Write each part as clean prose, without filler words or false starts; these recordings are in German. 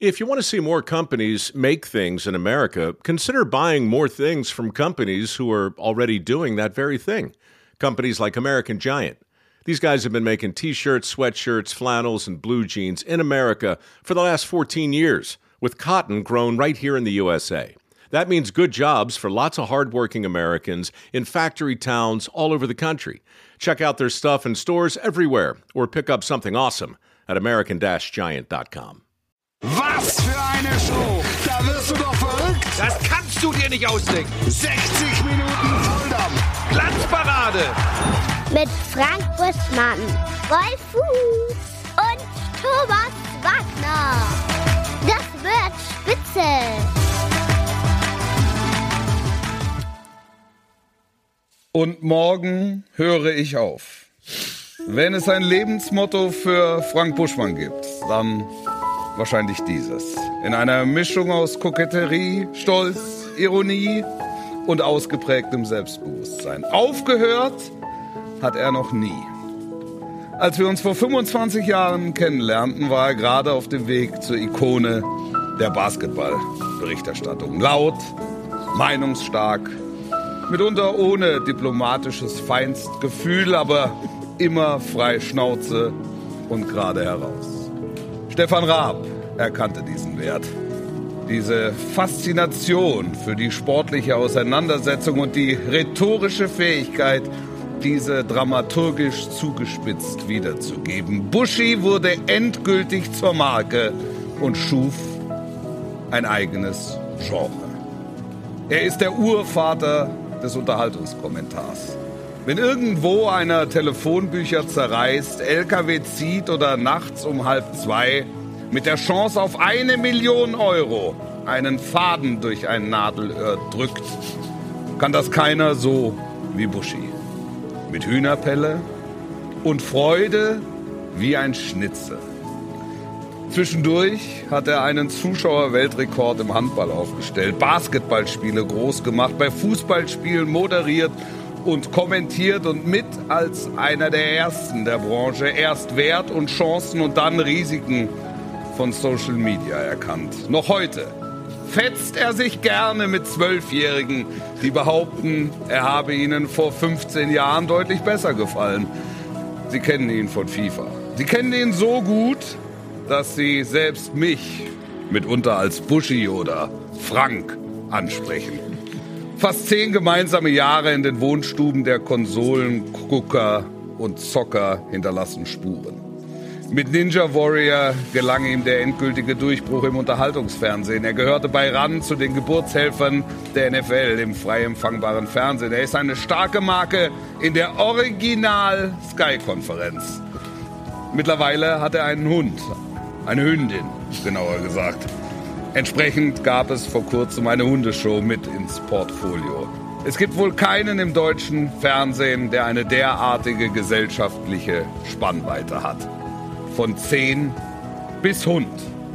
If you want to see more companies make things in America, consider buying more things from companies who are already doing that very thing. Companies like American Giant. These guys have been making T-shirts, sweatshirts, flannels, and blue jeans in America for the last 14 years, with cotton grown right here in the USA. That means good jobs for lots of hardworking Americans in factory towns all over the country. Check out their stuff in stores everywhere or pick up something awesome at American-Giant.com. Was für eine Show! Da wirst du doch verrückt! Das kannst du dir nicht ausdenken! 60 Minuten Volldampf! Glanzparade! Mit Frank Buschmann, Rolf Fuß und Thomas Wagner. Das wird spitze. Und morgen höre ich auf. Wenn es ein Lebensmotto für Frank Buschmann gibt, dann wahrscheinlich dieses. In einer Mischung aus Koketterie, Stolz, Ironie und ausgeprägtem Selbstbewusstsein. Aufgehört hat er noch nie. Als wir uns vor 25 Jahren kennenlernten, war er gerade auf dem Weg zur Ikone der Basketballberichterstattung. Laut, meinungsstark, mitunter ohne diplomatisches Feinstgefühl, aber immer frei Schnauze und gerade heraus. Stefan Raab erkannte diesen Wert. Diese Faszination für die sportliche Auseinandersetzung und die rhetorische Fähigkeit, diese dramaturgisch zugespitzt wiederzugeben. Buschi wurde endgültig zur Marke und schuf ein eigenes Genre. Er ist der Urvater des Unterhaltungskommentars. Wenn irgendwo einer Telefonbücher zerreißt, LKW zieht oder nachts um 1:30 mit der Chance auf 1 Million Euro einen Faden durch ein Nadelöhr drückt, kann das keiner so wie Buschi. Mit Hühnerpelle und Freude wie ein Schnitzel. Zwischendurch hat er einen Zuschauerweltrekord im Handball aufgestellt, Basketballspiele groß gemacht, bei Fußballspielen moderiert und kommentiert und mit als einer der Ersten der Branche erst Wert und Chancen und dann Risiken von Social Media erkannt. Noch heute fetzt er sich gerne mit 12-Jährigen, die behaupten, er habe ihnen vor 15 Jahren deutlich besser gefallen. Sie kennen ihn von FIFA. Sie kennen ihn so gut, dass sie selbst mich mitunter als Buschi oder Frank ansprechen. Fast 10 gemeinsame Jahre in den Wohnstuben der Konsolengucker und Zocker hinterlassen Spuren. Mit Ninja Warrior gelang ihm der endgültige Durchbruch im Unterhaltungsfernsehen. Er gehörte bei RAN zu den Geburtshelfern der NFL im frei empfangbaren Fernsehen. Er ist eine starke Marke in der Original-Sky-Konferenz. Mittlerweile hat er einen Hund, eine Hündin, genauer gesagt. Entsprechend gab es vor kurzem eine Hundeshow mit ins Portfolio. Es gibt wohl keinen im deutschen Fernsehen, der eine derartige gesellschaftliche Spannweite hat. Von 10 bis Hund.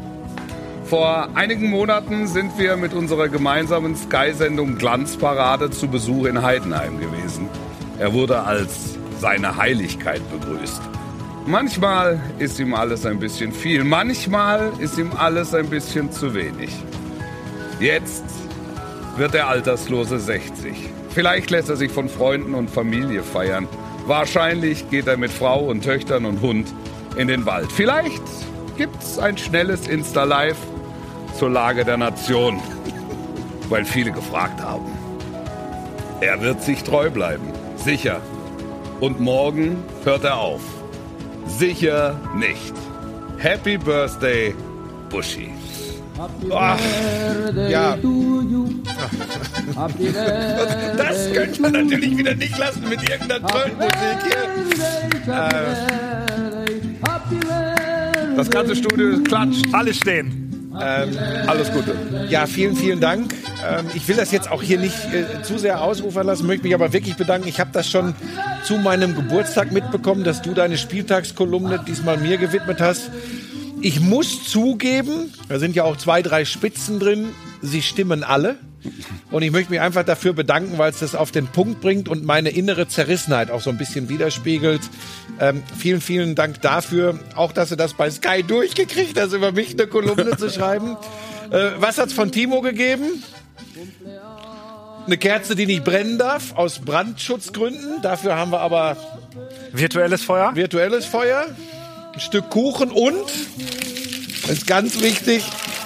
Vor einigen Monaten sind wir mit unserer gemeinsamen Sky-Sendung Glanzparade zu Besuch in Heidenheim gewesen. Er wurde als seine Heiligkeit begrüßt. Manchmal ist ihm alles ein bisschen viel, manchmal ist ihm alles ein bisschen zu wenig. Jetzt wird er alterslose 60. Vielleicht lässt er sich von Freunden und Familie feiern. Wahrscheinlich geht er mit Frau und Töchtern und Hund in den Wald. Vielleicht gibt's ein schnelles Insta-Live zur Lage der Nation, weil viele gefragt haben. Er wird sich treu bleiben, sicher. Und morgen hört er auf. Sicher nicht. Happy Birthday, Buschi. Ach, ja. Das könnte man natürlich wieder nicht lassen mit irgendeiner tollen Musik hier. Das ganze Studio klatscht. Alle stehen. Alles Gute. Ja, vielen, vielen Dank. Ich will das jetzt auch hier nicht zu sehr ausufern lassen, möchte mich aber wirklich bedanken. Ich habe das schon zu meinem Geburtstag mitbekommen, dass du deine Spieltagskolumne diesmal mir gewidmet hast. Ich muss zugeben, da sind ja auch 2, 3 Spitzen drin, sie stimmen alle. Und ich möchte mich einfach dafür bedanken, weil es das auf den Punkt bringt und meine innere Zerrissenheit auch so ein bisschen widerspiegelt. Vielen, vielen Dank dafür. Auch, dass du das bei Sky durchgekriegt hast, über mich eine Kolumne zu schreiben. Was hat's von Timo gegeben? Eine Kerze, die nicht brennen darf, aus Brandschutzgründen. Dafür haben wir aber Virtuelles Feuer. virtuelles Feuer. Ein Stück Kuchen und, das ist ganz wichtig,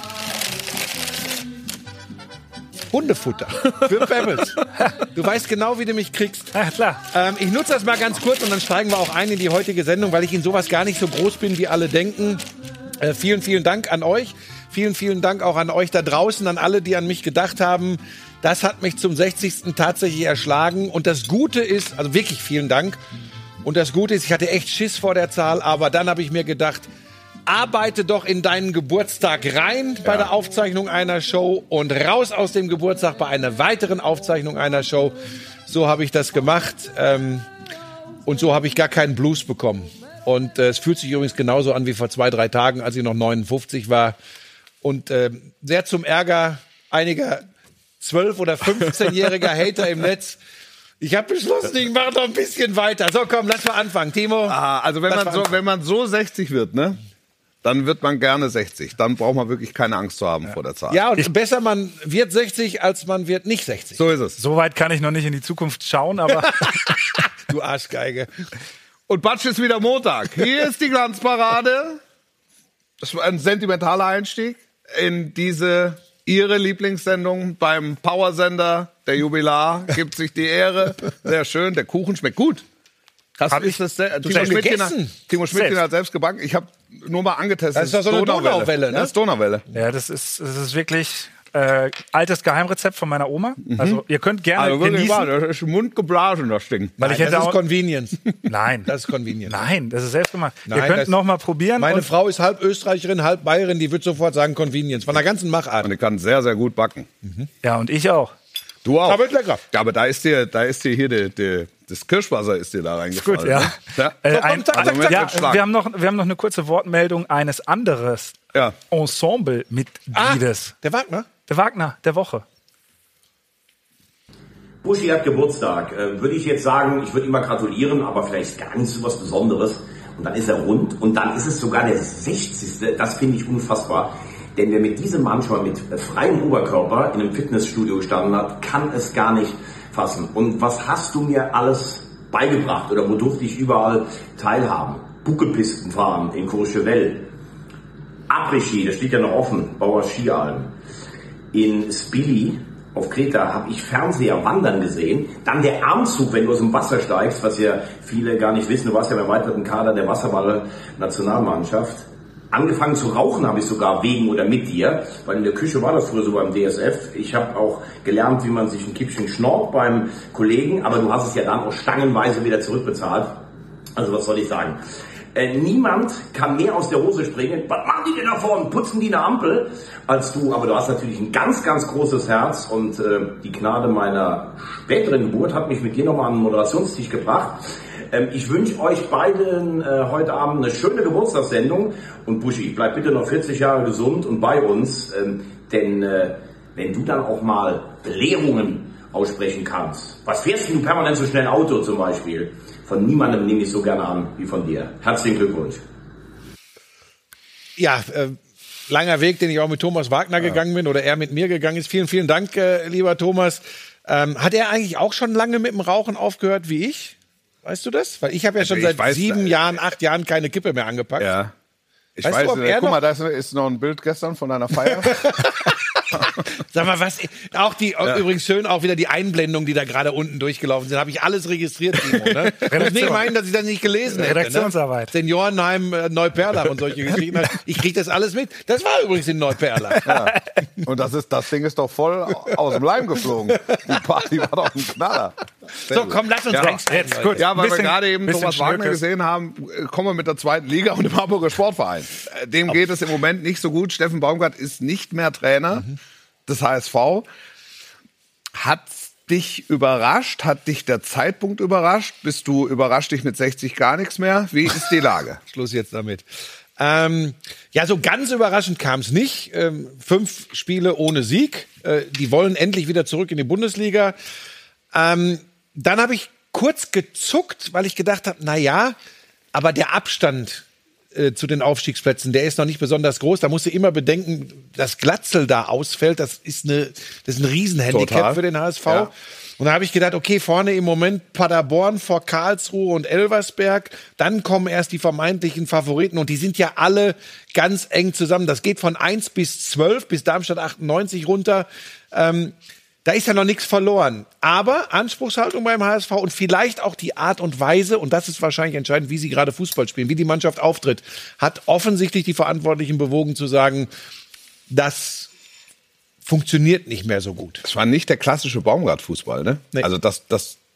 Hundefutter für Pebbles. Du weißt genau, wie du mich kriegst. Ja, klar. Ich nutze das mal ganz kurz und dann steigen wir auch ein in die heutige Sendung, weil ich in sowas gar nicht so groß bin, wie alle denken. Vielen, vielen Dank an euch. Vielen, vielen Dank auch an euch da draußen, an alle, die an mich gedacht haben. Das hat mich zum 60. tatsächlich erschlagen. Und das Gute ist, also wirklich vielen Dank. Und das Gute ist, ich hatte echt Schiss vor der Zahl, aber dann habe ich mir gedacht, arbeite doch in deinen Geburtstag rein bei der Aufzeichnung einer Show und raus aus dem Geburtstag bei einer weiteren Aufzeichnung einer Show. So habe ich das gemacht und so habe ich gar keinen Blues bekommen. Und es fühlt sich übrigens genauso an wie vor 2-3 Tagen, als ich noch 59 war. Und sehr zum Ärger einiger 12- oder 15-jähriger Hater im Netz. Ich habe beschlossen, ich mache noch ein bisschen weiter. So, komm, lass mal anfangen. Timo. Also wenn man so 60 wird, ne? Dann wird man gerne 60. Dann braucht man wirklich keine Angst zu haben vor der Zahl. Ja, und besser man wird 60, als man wird nicht 60. So ist es. So weit kann ich noch nicht in die Zukunft schauen, aber Du Arschgeige. Und Batsch ist wieder Montag. Hier ist die Glanzparade. Das war ein sentimentaler Einstieg in diese Ihre Lieblingssendung beim Powersender. Der Jubilar gibt sich die Ehre. Sehr schön. Der Kuchen schmeckt gut. Timo Schmidtchen hat selbst gebacken. Ich habe nur mal angetestet. Das ist doch so eine Donauwelle, ne? Das ist Donauwelle. ja, das ist wirklich altes Geheimrezept von meiner Oma. Also ihr könnt gerne Also wirklich genießen. wahr, das ist mundgeblasen, das Ding. Weil ich hätte das ist auch, Convenience. nein, Das ist Convenience. nein, das ist selbst gemacht. Nein, ihr könnt das- noch mal probieren. Meine und, Frau ist halb Österreicherin, halb Bayerin, die wird sofort sagen Convenience. Von der ganzen Machart. Und ich kann sehr, sehr gut backen. ja, und ich auch. Du auch. Aber ist lecker. Ja, aber da ist dir hier das Kirschwasser ist dir da reingefallen. Gut, ja. Ne? Ja? Ja, wird stark. wir haben noch eine kurze Wortmeldung eines anderes Ja. Ensemblemitgliedes. Der Wagner? Der Wagner der Woche. Buschi hat Geburtstag. Würde ich jetzt sagen, ich würde ihm mal gratulieren, aber vielleicht gar nicht so was Besonderes. Und dann ist er rund und dann ist es sogar der 60. Das finde ich unfassbar. Denn wer mit diesem Mann schon mal mit freiem Oberkörper in einem Fitnessstudio gestanden hat, kann es gar nicht fassen. Und was hast du mir alles beigebracht oder wo durfte ich überall teilhaben? Buckelpisten fahren in Courchevel. Après-Ski, das steht ja noch offen, Bauer Skialm. In Spili auf Kreta habe ich Fernseher wandern gesehen. Dann der Armzug, wenn du aus dem Wasser steigst, was ja viele gar nicht wissen. Du warst ja beim erweiterten Kader der Wasserball-Nationalmannschaft. Angefangen zu rauchen habe ich sogar wegen oder mit dir, weil in der Küche war das früher so beim DSF. Ich habe auch gelernt, wie man sich ein Kippchen schnorrt beim Kollegen, aber du hast es ja dann auch stangenweise wieder zurückbezahlt. Also was soll ich sagen? Niemand kann mehr aus der Hose springen. Was machen die denn da vorne? Putzen die eine Ampel als du? Aber du hast natürlich ein ganz, ganz großes Herz und die Gnade meiner späteren Geburt hat mich mit dir nochmal an den Moderationstisch gebracht. Ich wünsche euch beiden heute Abend eine schöne Geburtstagssendung. Und Buschi, bleib bitte noch 40 Jahre gesund und bei uns. Denn wenn du dann auch mal Belehrungen aussprechen kannst. Was fährst du permanent so schnell Auto zum Beispiel? Von niemandem nehme ich so gerne an wie von dir. Herzlichen Glückwunsch. Ja, langer Weg, den ich auch mit Thomas Wagner gegangen bin oder er mit mir gegangen ist. Vielen, vielen Dank, lieber Thomas. Hat er eigentlich auch schon lange mit dem Rauchen aufgehört wie ich? Weißt du das? Weil ich habe ja schon seit 7 Jahren, 8 Jahren keine Kippe mehr angepackt. Ja. Ich Weißt weiß, du, ob er guck mal, da ist noch ein Bild gestern von deiner Feier. Sag mal, was, auch die, übrigens schön auch wieder die Einblendungen, die da gerade unten durchgelaufen sind, habe ich alles registriert, Timo, ne? Ich muss nicht meinen, dass ich das nicht gelesen hätte. Redaktionsarbeit. Ne? Seniorenheim, Neuperlach und solche Geschichten. Ich kriege das alles mit. Das war übrigens in Neuperlach. Ja. Und das Ding ist doch voll aus dem Leim geflogen. Die Party war doch ein Knaller. So, komm, lass uns rechts jetzt, gut. Ja, weil wir Bisschen- gerade eben bisschen Thomas Wagner Schnürkes. gesehen haben, kommen wir mit der 2. Liga und dem Hamburger Sportverein. Dem geht es im Moment nicht so gut. Steffen Baumgart ist nicht mehr Trainer des HSV. Hat dich überrascht? Hat dich der Zeitpunkt überrascht? Bist du überrascht dich mit 60 gar nichts mehr? Wie ist die Lage? Schluss jetzt damit. Ja, so ganz überraschend kam es nicht. 5 Spiele ohne Sieg. Die wollen endlich wieder zurück in die Bundesliga. Dann habe ich kurz gezuckt, weil ich gedacht habe, na ja, aber der Abstand zu den Aufstiegsplätzen, der ist noch nicht besonders groß. Da musst du immer bedenken, dass Glatzel da ausfällt. Das ist ein Riesenhandicap Total. für den HSV. Ja. Und da habe ich gedacht, okay, vorne im Moment Paderborn vor Karlsruhe und Elversberg. Dann kommen erst die vermeintlichen Favoriten. Und die sind ja alle ganz eng zusammen. Das geht von 1 bis 12, bis Darmstadt 98 runter. Da ist ja noch nichts verloren. Aber Anspruchshaltung beim HSV und vielleicht auch die Art und Weise, und das ist wahrscheinlich entscheidend, wie sie gerade Fußball spielen, wie die Mannschaft auftritt, hat offensichtlich die Verantwortlichen bewogen zu sagen, das funktioniert nicht mehr so gut. Es war nicht der klassische Baumgart-Fußball, ne? Nee. Also das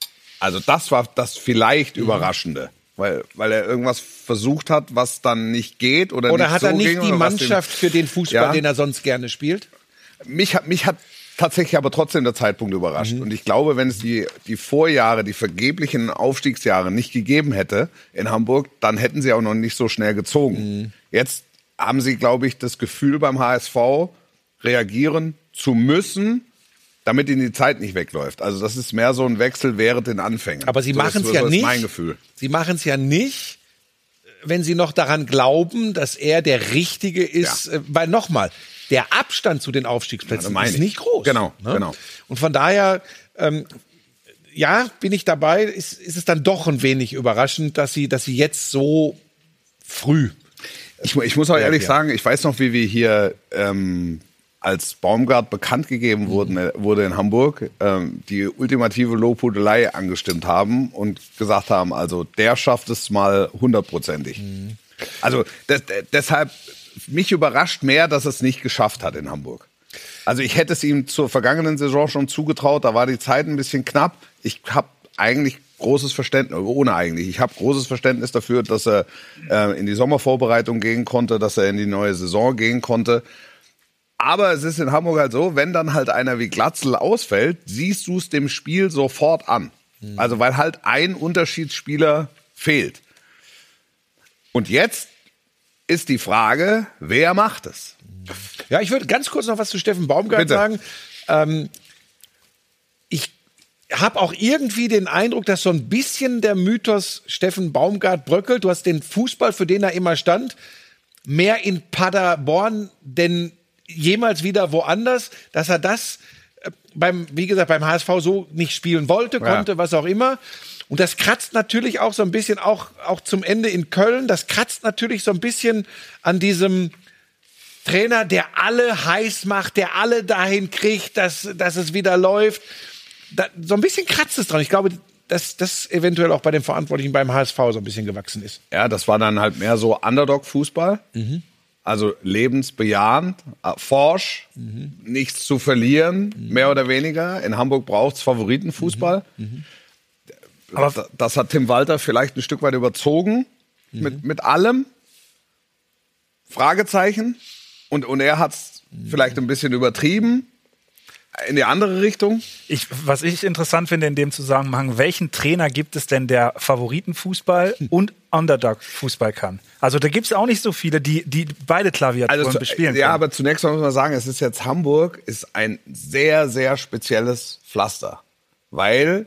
war das vielleicht Überraschende. Weil er irgendwas versucht hat, was dann nicht geht oder nicht hat so er nicht ging, die oder was Mannschaft für den Fußball, den er sonst gerne spielt? Mich hat tatsächlich aber trotzdem der Zeitpunkt überrascht. Und ich glaube, wenn es die Vorjahre, die vergeblichen Aufstiegsjahre nicht gegeben hätte in Hamburg, dann hätten sie auch noch nicht so schnell gezogen. Jetzt haben sie, glaube ich, das Gefühl beim HSV, reagieren zu müssen, damit ihnen die Zeit nicht wegläuft. Also das ist mehr so ein Wechsel während den Anfängen. Aber sie machen es so ja ist nicht. Mein Gefühl. Sie machen es ja nicht, wenn sie noch daran glauben, dass er der Richtige ist. Weil nochmal, der Abstand zu den Aufstiegsplätzen ist nicht groß. Genau, ne? genau. Und von daher, bin ich dabei, ist es dann doch ein wenig überraschend, dass sie jetzt so früh. Ich muss auch ehrlich sagen, ich weiß noch, wie wir hier als Baumgart bekannt gegeben wurde in Hamburg, die ultimative Lobhudelei angestimmt haben und gesagt haben, also der schafft es mal 100%ig. Also deshalb, mich überrascht mehr, dass es nicht geschafft hat in Hamburg. Also ich hätte es ihm zur vergangenen Saison schon zugetraut, da war die Zeit ein bisschen knapp. Ich habe eigentlich großes Verständnis, ich habe großes Verständnis dafür, dass er in die Sommervorbereitung gehen konnte, dass er in die neue Saison gehen konnte. Aber es ist in Hamburg halt so, wenn dann halt einer wie Glatzel ausfällt, siehst du es dem Spiel sofort an. Also weil halt ein Unterschiedsspieler fehlt. Und jetzt ist die Frage, wer macht es? Ja, ich würde ganz kurz noch was zu Steffen Baumgart sagen. Ich habe auch irgendwie den Eindruck, dass so ein bisschen der Mythos Steffen Baumgart bröckelt. Du hast den Fußball, für den er immer stand, mehr in Paderborn denn jemals wieder woanders, dass er das beim HSV so nicht spielen wollte, konnte, was auch immer. Und das kratzt natürlich auch so ein bisschen, auch zum Ende in Köln, das kratzt natürlich so ein bisschen an diesem Trainer, der alle heiß macht, der alle dahin kriegt, dass es wieder läuft. So ein bisschen kratzt es dran. Ich glaube, dass das eventuell auch bei den Verantwortlichen beim HSV so ein bisschen gewachsen ist. Ja, das war dann halt mehr so Underdog-Fußball. Also lebensbejahend, forsch, nichts zu verlieren, mehr oder weniger. In Hamburg braucht's Favoritenfußball. Aber das hat Tim Walter vielleicht ein Stück weit überzogen mit allem. Fragezeichen. Und er hat's vielleicht ein bisschen übertrieben. In die andere Richtung. Was ich interessant finde in dem Zusammenhang, welchen Trainer gibt es denn, der Favoritenfußball und Underdog-Fußball kann? Also da gibt es auch nicht so viele, die beide Klaviaturen bespielen können. Ja, aber zunächst muss man sagen, es ist jetzt Hamburg, ist ein sehr, sehr spezielles Pflaster. Weil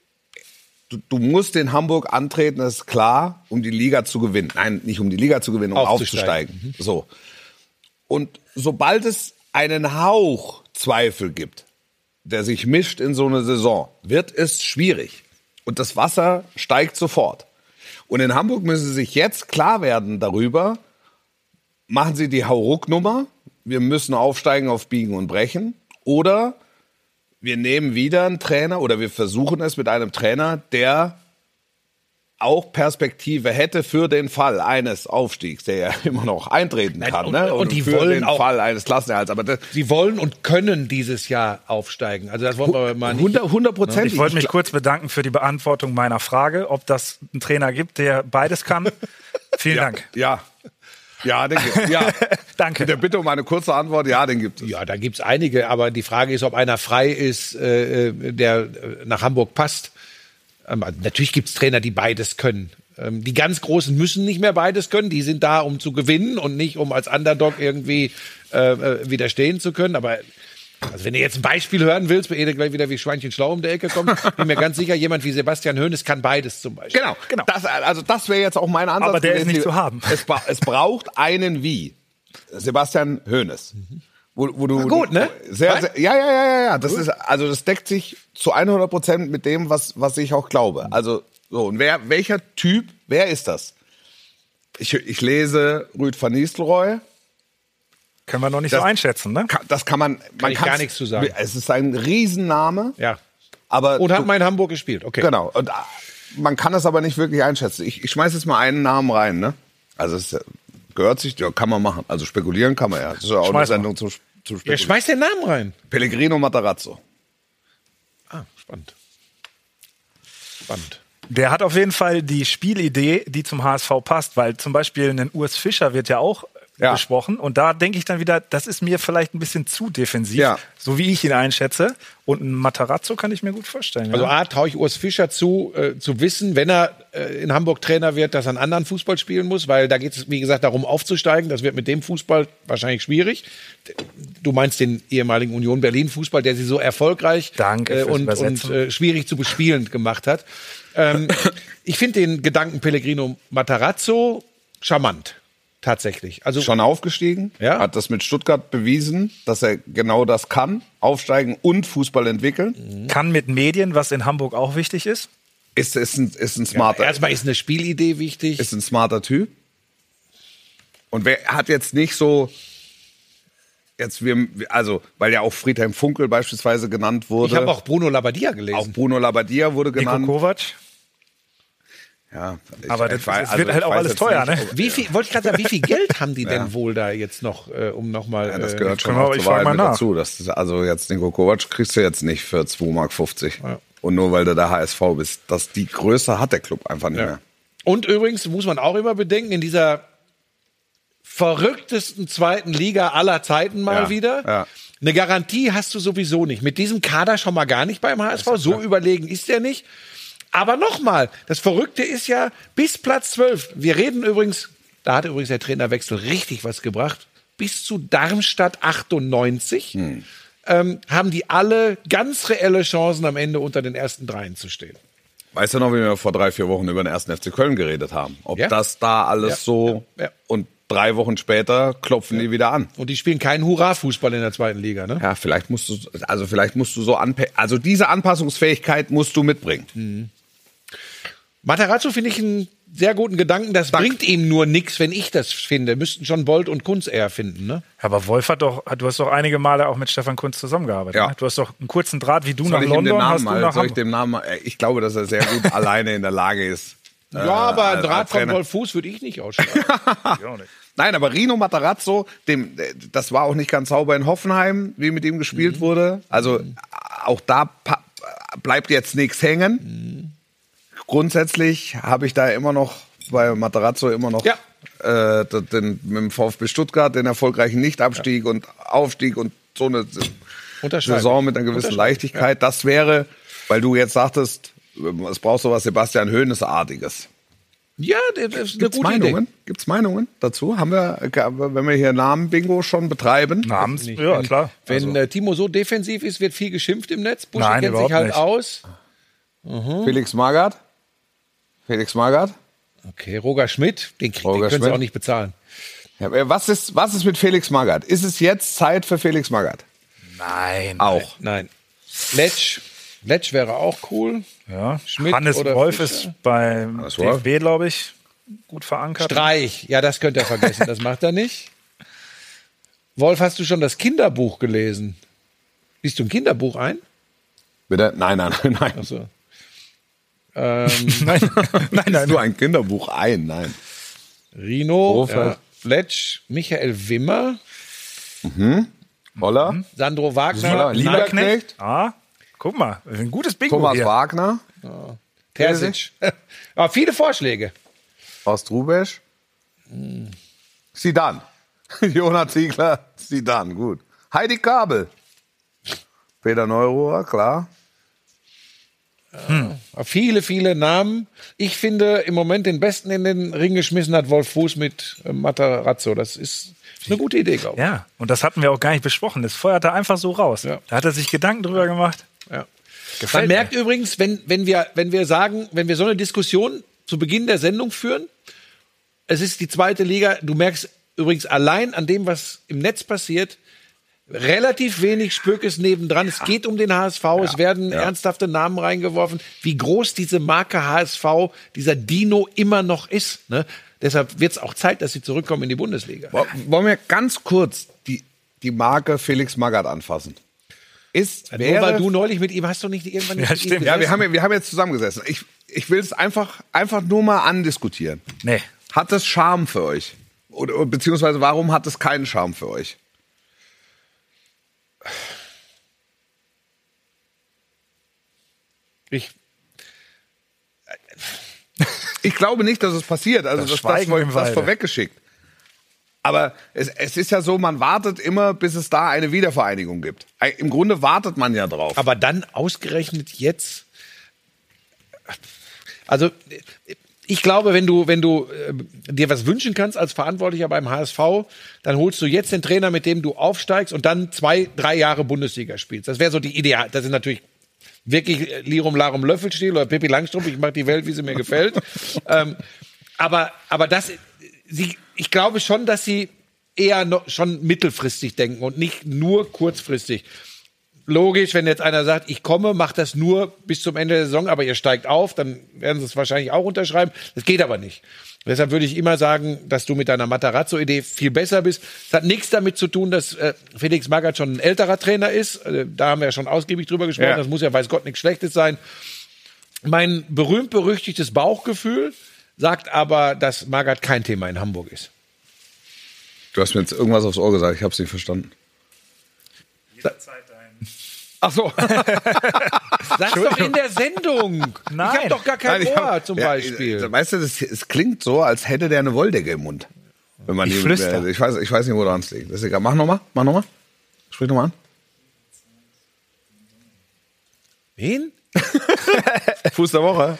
du musst in Hamburg antreten, das ist klar, um die Liga zu gewinnen. Nein, nicht um die Liga zu gewinnen, um aufzusteigen. So. Und sobald es einen Hauch Zweifel gibt, der sich mischt in so eine Saison, wird es schwierig. Und das Wasser steigt sofort. Und in Hamburg müssen sie sich jetzt klar werden darüber, machen sie die Hauruck-Nummer, wir müssen aufsteigen auf Biegen und Brechen, oder wir nehmen wieder einen Trainer oder wir versuchen es mit einem Trainer, der auch Perspektive hätte für den Fall eines Aufstiegs, der ja immer noch eintreten kann. Und die für wollen den auch Fall eines Klassenerhalts. Aber sie wollen und können dieses Jahr aufsteigen. Also das wollen wir mal nicht. 100%. Ich wollte mich kurz bedanken für die Beantwortung meiner Frage, ob das einen Trainer gibt, der beides kann. Vielen Dank. Ja, den gibt's. Ja. Danke. Mit der Bitte um eine kurze Antwort, ja, den gibt es. Ja, da gibt's einige, aber die Frage ist, ob einer frei ist, der nach Hamburg passt. Natürlich gibt's Trainer, die beides können. Die ganz Großen müssen nicht mehr beides können. Die sind da, um zu gewinnen und nicht, um als Underdog irgendwie widerstehen zu können. Aber also wenn du jetzt ein Beispiel hören willst, bei gleich wieder wie Schweinchen schlau um die Ecke kommt, bin mir ganz sicher, jemand wie Sebastian Hoeneß kann beides zum Beispiel. Genau. Das wäre jetzt auch mein Ansatz. Aber der ist nicht zu haben. Es braucht einen wie Sebastian Hoeneß. Wo du gut, ne? Ja. Das deckt sich zu 100% mit dem, was ich auch glaube. Also so, und welcher Typ? Wer ist das? Ich lese Ruud van Nistelrooy. Können wir noch nicht so einschätzen, ne? Das kann man ich gar nichts zu sagen. Es ist ein Riesenname. Ja. Aber und hat mal in Hamburg gespielt, okay. Genau. Und man kann es aber nicht wirklich einschätzen. Ich schmeiß jetzt mal einen Namen rein, ne? Also es gehört sich, ja, kann man machen. Also spekulieren kann man ja. Das ist ja auch eine Sendung zu spekulieren. Ja, schmeiß den Namen rein. Pellegrino Matarazzo. Ah, spannend. Der hat auf jeden Fall die Spielidee, die zum HSV passt, weil zum Beispiel ein Urs Fischer wird ja auch besprochen. Und da denke ich dann wieder, das ist mir vielleicht ein bisschen zu defensiv, so wie ich ihn einschätze. Und ein Matarazzo kann ich mir gut vorstellen. Also traue ich Urs Fischer zu wissen, wenn er in Hamburg Trainer wird, dass er einen anderen Fußball spielen muss, weil da geht es, wie gesagt, darum aufzusteigen. Das wird mit dem Fußball wahrscheinlich schwierig. Du meinst den ehemaligen Union Berlin Fußball, der sie so erfolgreich und schwierig zu bespielen gemacht hat. Ich finde den Gedanken Pellegrino Matarazzo charmant. Tatsächlich. Also schon aufgestiegen, hat das mit Stuttgart bewiesen, dass er genau das kann, aufsteigen und Fußball entwickeln. Kann mit Medien, was in Hamburg auch wichtig ist. Ist ein smarter. Erstmal ist eine Spielidee wichtig. Ist ein smarter Typ. Und wer hat jetzt nicht so weil ja auch Friedhelm Funkel beispielsweise genannt wurde. Ich habe auch Bruno Labbadia gelesen. Auch Bruno Labbadia wurde genannt. Nico Kovac. Ja, aber das wird halt auch alles teuer, ne? Wollte ich gerade sagen, wie viel Geld haben die denn wohl da jetzt noch, um nochmal... Ja, das gehört schon auch zur Wahrheit mit dazu. Also jetzt Nico Kovac kriegst du jetzt nicht für 2,50 Mark. Ja. Und nur weil du der HSV bist. Die Größe hat der Club einfach nicht mehr. Und übrigens muss man auch immer bedenken, in dieser verrücktesten zweiten Liga aller Zeiten mal wieder... Ja. Eine Garantie hast du sowieso nicht. Mit diesem Kader schon mal gar nicht beim HSV. So überlegen ist der nicht. Aber nochmal, das Verrückte ist ja, bis Platz 12, wir reden übrigens, da hat übrigens der Trainerwechsel richtig was gebracht, bis zu Darmstadt 98 haben die alle ganz reelle Chancen, am Ende unter den ersten Dreien zu stehen. Weißt du noch, wie wir vor 3-4 Wochen über den 1. FC Köln geredet haben? Ob das da alles so... Ja. Und 3 Wochen später klopfen die wieder an. Und die spielen keinen Hurra-Fußball in der zweiten Liga, ne? Ja, vielleicht musst du so also diese Anpassungsfähigkeit musst du mitbringen. Mhm. Matarazzo finde ich einen sehr guten Gedanken. Das bringt ihm nur nichts, wenn ich das finde. Müssten schon Bold und Kunz eher finden, ne? Aber Wolf du hast doch einige Male auch mit Stefan Kunz zusammengearbeitet. Ja. Ne? Du hast doch einen kurzen Draht, wie du nach London hast. Soll ich dem Namen? Ich glaube, dass er sehr gut alleine in der Lage ist. Ja, aber ein Draht von Wolf Fuß würde ich nicht ausschlagen. Nein, aber Rino Matarazzo, das war auch nicht ganz sauber in Hoffenheim, wie mit ihm gespielt wurde. Also auch da bleibt jetzt nichts hängen. Grundsätzlich habe ich da immer noch bei Matarazzo mit dem VfB Stuttgart den erfolgreichen Nichtabstieg und Aufstieg und so eine Saison mit einer gewissen Leichtigkeit. Das wäre, weil du jetzt sagtest, es braucht so was Sebastian Hoeneß-artiges. Ja, das ist eine gute Idee. Gibt's Meinungen dazu? Haben wir, wenn wir hier Namen-Bingo schon betreiben? Ja, klar. Wenn Timo so defensiv ist, wird viel geschimpft im Netz. Buschi kennt sich halt aus. Felix Magath? Okay, Roger Schmidt, den können sie auch nicht bezahlen. Ja, was ist mit Felix Magath? Ist es jetzt Zeit für Felix Magath? Nein. Auch? Nein. Letsch wäre auch cool. Ja. Schmidt Hannes oder Wolf Fischer. ist beim DFB, glaube ich, gut verankert. Streich, ja, das könnt ihr vergessen, das macht er nicht. Wolf, hast du schon das Kinderbuch gelesen? Liest du ein Kinderbuch ein? Bitte? Nein. Ach so. Nein. Du ein Kinderbuch ein? Nein. Rino, Letsch, Michael Wimmer, Holler, Sandro Wagner, Lieberknecht. Guck mal, ein gutes Bingo Thomas hier. Wagner, Terzic. Viele Vorschläge. Horst Rubesch, Zidane, Jonas Ziegler, Zidane, gut. Heidi Kabel, Peter Neururer, klar. Viele, viele Namen. Ich finde im Moment den besten in den Ring geschmissen hat Wolf Fuß mit Matarazzo. Das ist eine gute Idee, glaube ich. Ja, und das hatten wir auch gar nicht besprochen. Das feuert er einfach so raus. Ja. Da hat er sich Gedanken drüber gemacht. Ja. Man merkt übrigens, wenn wir so eine Diskussion zu Beginn der Sendung führen, es ist die zweite Liga, du merkst übrigens allein an dem, was im Netz passiert, relativ wenig Spökes nebendran. Es geht um den HSV, es werden ernsthafte Namen reingeworfen. Wie groß diese Marke HSV, dieser Dino immer noch ist. Ne? Deshalb wird es auch Zeit, dass sie zurückkommen in die Bundesliga. Wollen wir ganz kurz die Marke Felix Magath anfassen? Nur weil du neulich mit ihm hast du nicht irgendwann nicht stimmt. Ja, wir haben jetzt zusammengesessen. Ich will es einfach nur mal andiskutieren. Nee. Hat das Charme für euch? Oder beziehungsweise warum hat es keinen Charme für euch? Ich glaube nicht, dass es passiert. Also das vorweggeschickt. Aber es ist ja so, man wartet immer, bis es da eine Wiedervereinigung gibt. Im Grunde wartet man ja drauf. Aber dann ausgerechnet jetzt. Also ich glaube, wenn du dir was wünschen kannst als Verantwortlicher beim HSV, dann holst du jetzt den Trainer, mit dem du aufsteigst und dann 2-3 Jahre Bundesliga spielst. Das wäre so die Idee. Das ist natürlich wirklich Lirum Larum Löffelstiel oder Pippi Langstrumpf. Ich mache die Welt, wie sie mir gefällt. Aber ich glaube schon, dass sie eher schon mittelfristig denken und nicht nur kurzfristig. Logisch, wenn jetzt einer sagt, ich komme, macht das nur bis zum Ende der Saison, aber ihr steigt auf, dann werden sie es wahrscheinlich auch unterschreiben. Das geht aber nicht. Deshalb würde ich immer sagen, dass du mit deiner Matarazzo-Idee viel besser bist. Es hat nichts damit zu tun, dass Felix Magath schon ein älterer Trainer ist. Da haben wir ja schon ausgiebig drüber gesprochen. Ja. Das muss ja, weiß Gott, nichts Schlechtes sein. Mein berühmt-berüchtigtes Bauchgefühl sagt aber, dass Magath kein Thema in Hamburg ist. Du hast mir jetzt irgendwas aufs Ohr gesagt, ich habe es nicht verstanden. Ach so. Sag's doch in der Sendung. Nein. Ich hab doch gar kein Ohr, zum Beispiel. Weißt du, es klingt so, als hätte der eine Wolldecke im Mund. Wenn man ich weiß nicht, wo dran es liegt. Das ist egal. Mach nochmal. Sprich nochmal an. Wen? Fuß der Woche.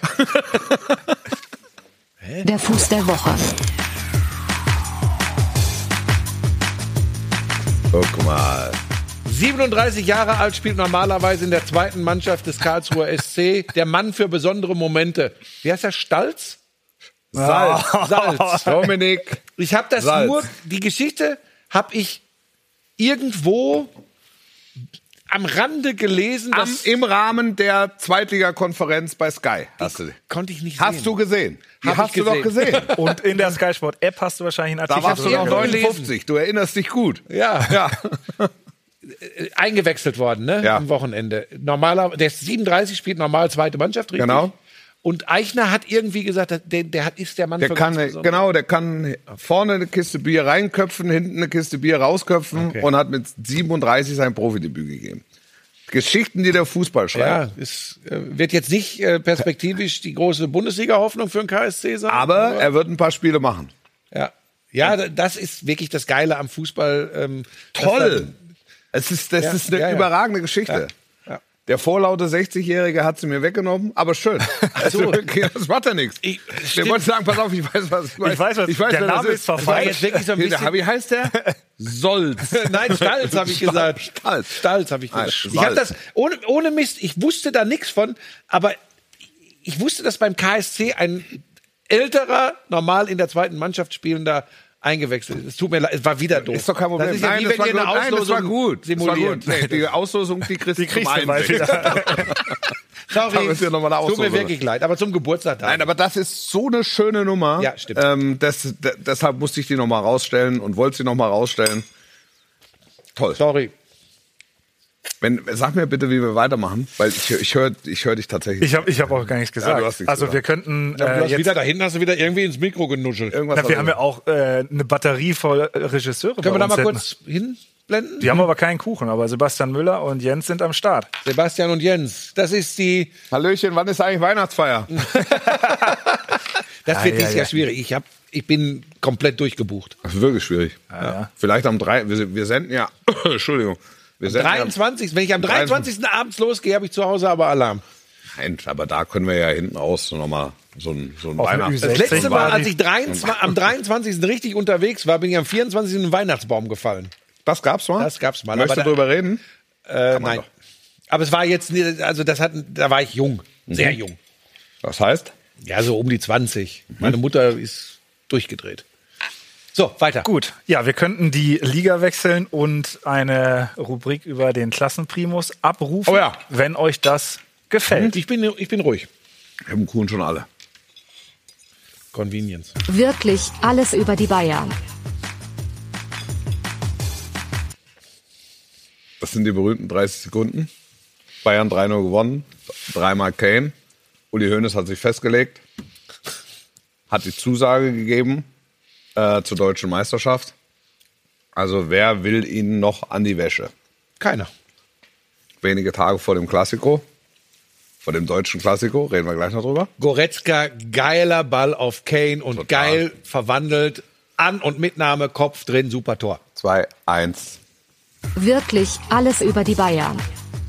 Der Fuß der Woche. Guck mal. 37 Jahre alt, spielt normalerweise in der zweiten Mannschaft des Karlsruher SC. Der Mann für besondere Momente. Wie heißt der? Stalz? Salz. Dominik. Ich habe das Salz. Die Geschichte habe ich irgendwo am Rande gelesen. Im Rahmen der Zweitliga-Konferenz bei Sky. Konnte ich nicht sehen. Hast du gesehen? Hast du doch gesehen. Und in der Sky Sport App hast du wahrscheinlich einen Artikel. Da warst du noch 59. Du erinnerst dich gut. Ja. Eingewechselt worden, ne? Ja. Am Wochenende. Der ist 37, spielt normal zweite Mannschaft, richtig? Genau. Und Eichner hat irgendwie gesagt, ist der Mann für ganz besonders. Genau, der kann vorne eine Kiste Bier reinköpfen, hinten eine Kiste Bier rausköpfen und hat mit 37 sein Profidebüt gegeben. Geschichten, die der Fußball schreibt. Ja, es wird jetzt nicht perspektivisch die große Bundesliga-Hoffnung für den KSC sein. Aber er wird ein paar Spiele machen. Ja, das ist wirklich das Geile am Fußball. Toll! Das ist eine überragende Geschichte. Ja. Der vorlaute 60-Jährige hat sie mir weggenommen, aber schön. Also, das macht ja nichts. Ich wollte sagen, pass auf, ich weiß, der Name ist verfallen. Wie heißt der? Solz. Nein, Stalz habe ich gesagt. Stalz habe ich gesagt. Ich habe das, ohne Mist, ich wusste da nichts von, aber ich wusste, dass beim KSC ein älterer, normal in der zweiten Mannschaft spielender eingewechselt. Es tut mir leid, es war wieder doof. Ist doch kein Problem. Das war gut. Simulieren. Nee, die Auslosung, die kriegst du zum einen. Sorry, tut mir wirklich leid, aber zum Geburtstag da. Nein, aber das ist so eine schöne Nummer. Ja, stimmt. Deshalb musste ich die nochmal rausstellen und wollte sie nochmal rausstellen. Toll. Sorry. Sag mir bitte, wie wir weitermachen, weil ich hör dich tatsächlich. Ich hab auch gar nichts gesagt. Ja, du hast nichts also gesagt. Wir könnten da hinten hast du wieder irgendwie ins Mikro genuschelt. Wir haben ja auch eine Batterie voll Regisseure. Können wir da mal kurz hinblenden? Die haben aber keinen Kuchen, aber Sebastian Müller und Jens sind am Start. Sebastian und Jens, das ist die... Hallöchen, wann ist eigentlich Weihnachtsfeier? Das wird dieses Jahr schwierig. Ich bin komplett durchgebucht. Das ist wirklich schwierig. Ja. Vielleicht am 3. Wir senden ja... Entschuldigung. Wenn ich am 23. abends losgehe, habe ich zu Hause aber Alarm. Nein, aber da können wir ja hinten raus nochmal so ein Weihnachts. Das letzte Mal, als ich am 23. richtig unterwegs war, bin ich am 24. in den Weihnachtsbaum gefallen. Das gab's mal? Das gab's mal. Möchtest du drüber reden? Nein. Aber es war jetzt, also da war ich jung, sehr jung. Was heißt? Ja, so um die 20. Meine Mutter ist durchgedreht. So, weiter. Gut, ja, wir könnten die Liga wechseln und eine Rubrik über den Klassenprimus abrufen, wenn euch das gefällt. Ich bin ruhig. Wir haben Kuchen schon alle. Convenience. Wirklich alles über die Bayern. Das sind die berühmten 30 Sekunden. Bayern 3-0 gewonnen, 3-mal Kane. Uli Hoeneß hat sich festgelegt, hat die Zusage gegeben zur deutschen Meisterschaft. Also wer will ihn noch an die Wäsche? Keiner. Wenige Tage vor dem Klassiko, vor dem deutschen Klassiko, reden wir gleich noch drüber. Goretzka, geiler Ball auf Kane und total. Geil verwandelt, An- und Mitnahme, Kopf drin, super Tor. 2-1. Wirklich alles über die Bayern.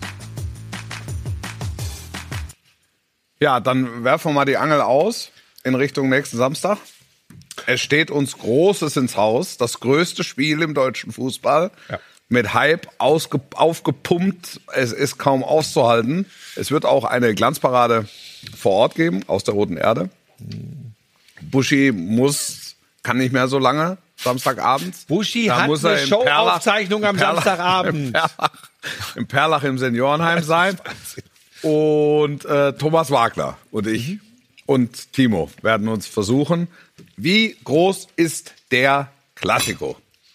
Ja, dann werfen wir mal die Angel aus in Richtung nächsten Samstag. Es steht uns Großes ins Haus, das größte Spiel im deutschen Fußball. Ja. Mit Hype aufgepumpt, es ist kaum auszuhalten. Es wird auch eine Glanzparade vor Ort geben, aus der Roten Erde. Buschi kann nicht mehr so lange, Samstagabend. Buschi hat eine Showaufzeichnung am Samstagabend. Im Perlach im Seniorenheim sein. Und Thomas Wagner und ich und Timo werden uns versuchen. Wie groß ist der Klassiker?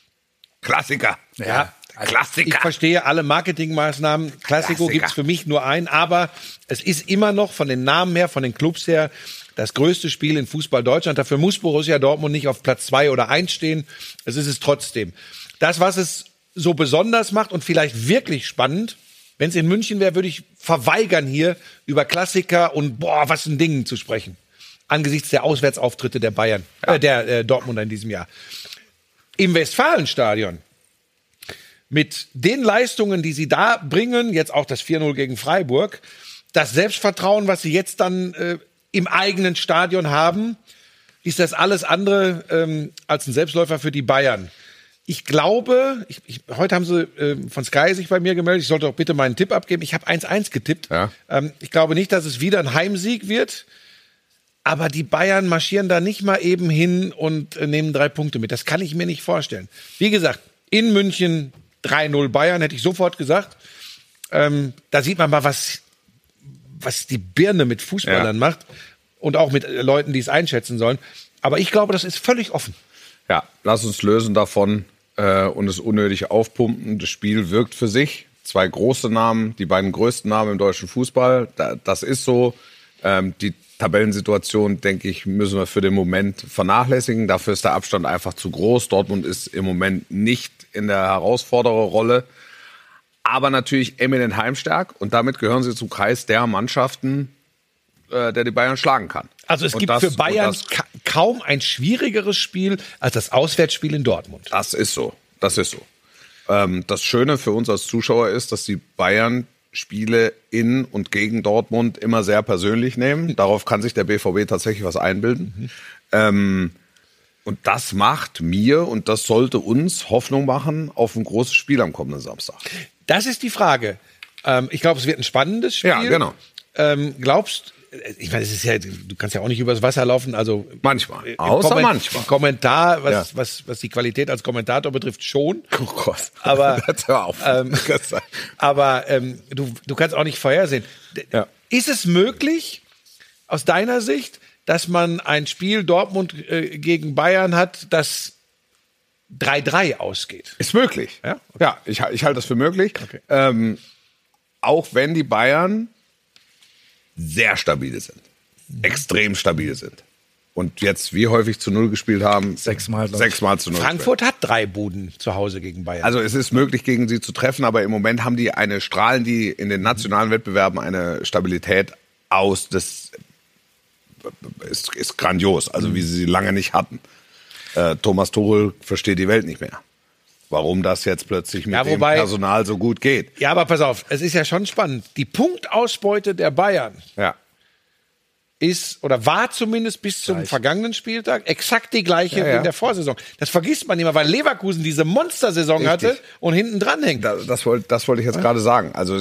Ja, Klassiker. Ich verstehe alle Marketingmaßnahmen. Klassiko gibt es für mich nur ein, aber es ist immer noch von den Namen her, von den Clubs her, das größte Spiel in Fußball Deutschland. Dafür muss Borussia Dortmund nicht auf Platz 2 oder 1 stehen. Es ist es trotzdem. Das, was es so besonders macht und vielleicht wirklich spannend, wenn es in München wäre, würde ich verweigern, hier über Klassiker und was ein Ding zu sprechen. Angesichts der Auswärtsauftritte der Bayern, der Dortmunder in diesem Jahr. Im Westfalenstadion, mit den Leistungen, die sie da bringen, jetzt auch das 4-0 gegen Freiburg, das Selbstvertrauen, was sie jetzt dann im eigenen Stadion haben, ist das alles andere als ein Selbstläufer für die Bayern. Ich glaube, heute haben sie von Sky sich bei mir gemeldet, ich sollte doch bitte meinen Tipp abgeben. Ich habe 1-1 getippt. Ja. Ich glaube nicht, dass es wieder ein Heimsieg wird. Aber die Bayern marschieren da nicht mal eben hin und nehmen 3 Punkte mit. Das kann ich mir nicht vorstellen. Wie gesagt, in München 3-0 Bayern, hätte ich sofort gesagt. Da sieht man mal, was die Birne mit Fußballern macht. Und auch mit Leuten, die es einschätzen sollen. Aber ich glaube, das ist völlig offen. Ja, lass uns lösen davon und es unnötig aufpumpen. Das Spiel wirkt für sich. 2 große Namen, die beiden größten Namen im deutschen Fußball. Das ist so. Die Tabellensituation, denke ich, müssen wir für den Moment vernachlässigen. Dafür ist der Abstand einfach zu groß. Dortmund ist im Moment nicht in der Herausfordererrolle. Aber natürlich eminent heimstark. Und damit gehören sie zum Kreis der Mannschaften, der die Bayern schlagen kann. Also es gibt für Bayern kaum ein schwierigeres Spiel als das Auswärtsspiel in Dortmund. Das ist so. Das Schöne für uns als Zuschauer ist, dass die Bayern Spiele in und gegen Dortmund immer sehr persönlich nehmen. Darauf kann sich der BVB tatsächlich was einbilden. Und das macht mir und das sollte uns Hoffnung machen auf ein großes Spiel am kommenden Samstag. Das ist die Frage. Ich glaube, es wird ein spannendes Spiel. Ja, genau. Ich meine, es ist ja, du kannst ja auch nicht übers Wasser laufen, also manchmal. Außer manchmal. Im Kommentar, was die Qualität als Kommentator betrifft, schon. Oh Gott. Aber, hör auf. Du kannst auch nicht vorhersehen. Ja. Ist es möglich, aus deiner Sicht, dass man ein Spiel Dortmund gegen Bayern hat, das 3-3 ausgeht? Ist möglich. Ja, okay. Ja, ich halte das für möglich. Okay. Auch wenn die Bayern sehr stabil sind. Extrem stabil sind. Und jetzt wie häufig zu 0 gespielt haben? 6-mal. 6-mal zu 0. Frankfurt hat 3 Buden zu Hause gegen Bayern. Also es ist möglich, gegen sie zu treffen, aber im Moment haben die strahlen die in den nationalen Wettbewerben eine Stabilität aus. Das ist grandios, also wie sie lange nicht hatten. Thomas Tuchel versteht die Welt nicht mehr. warum das jetzt plötzlich mit dem Personal so gut geht. Ja, aber pass auf, es ist ja schon spannend. Die Punktausbeute der Bayern ist oder war zumindest bis zum vergangenen Spieltag exakt die gleiche wie in der Vorsaison. Das vergisst man immer, weil Leverkusen diese Monstersaison hatte und hinten dran hängt. Das wollte ich jetzt gerade sagen. Also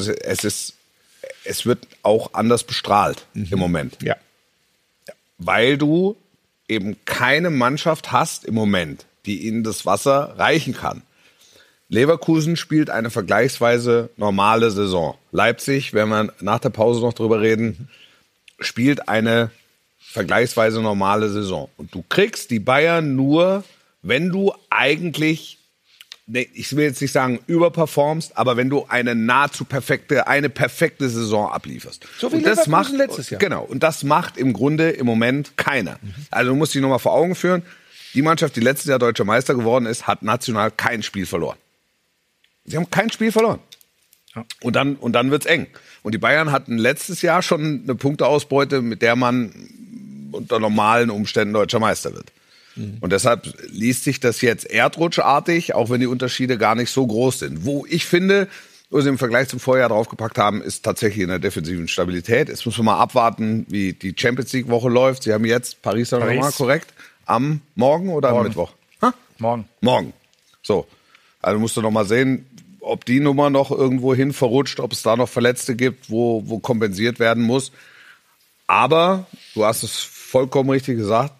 es wird auch anders bestrahlt im Moment. Ja. Weil du eben keine Mannschaft hast im Moment, die ihnen das Wasser reichen kann. Leverkusen spielt eine vergleichsweise normale Saison. Leipzig, wenn wir nach der Pause noch drüber reden, spielt eine vergleichsweise normale Saison. Und du kriegst die Bayern nur, wenn du eigentlich, ich will jetzt nicht sagen überperformst, aber wenn du eine perfekte Saison ablieferst. So wie Leverkusen letztes Jahr. Genau. Und das macht im Grunde im Moment keiner. Also du musst dich nochmal vor Augen führen. Die Mannschaft, die letztes Jahr Deutscher Meister geworden ist, hat national kein Spiel verloren. Sie haben kein Spiel verloren. Ja. Und dann wird's eng. Und die Bayern hatten letztes Jahr schon eine Punkteausbeute, mit der man unter normalen Umständen Deutscher Meister wird. Und deshalb liest sich das jetzt erdrutschartig, auch wenn die Unterschiede gar nicht so groß sind. Wo ich finde, wo sie im Vergleich zum Vorjahr draufgepackt haben, ist tatsächlich in der defensiven Stabilität. Jetzt müssen wir mal abwarten, wie die Champions-League-Woche läuft. Sie haben jetzt Paris Saint-Germain, korrekt? Am Morgen oder am Mittwoch? Morgen. So. Also musst du noch mal sehen, ob die Nummer noch irgendwo hin verrutscht, ob es da noch Verletzte gibt, wo kompensiert werden muss. Aber, du hast es vollkommen richtig gesagt,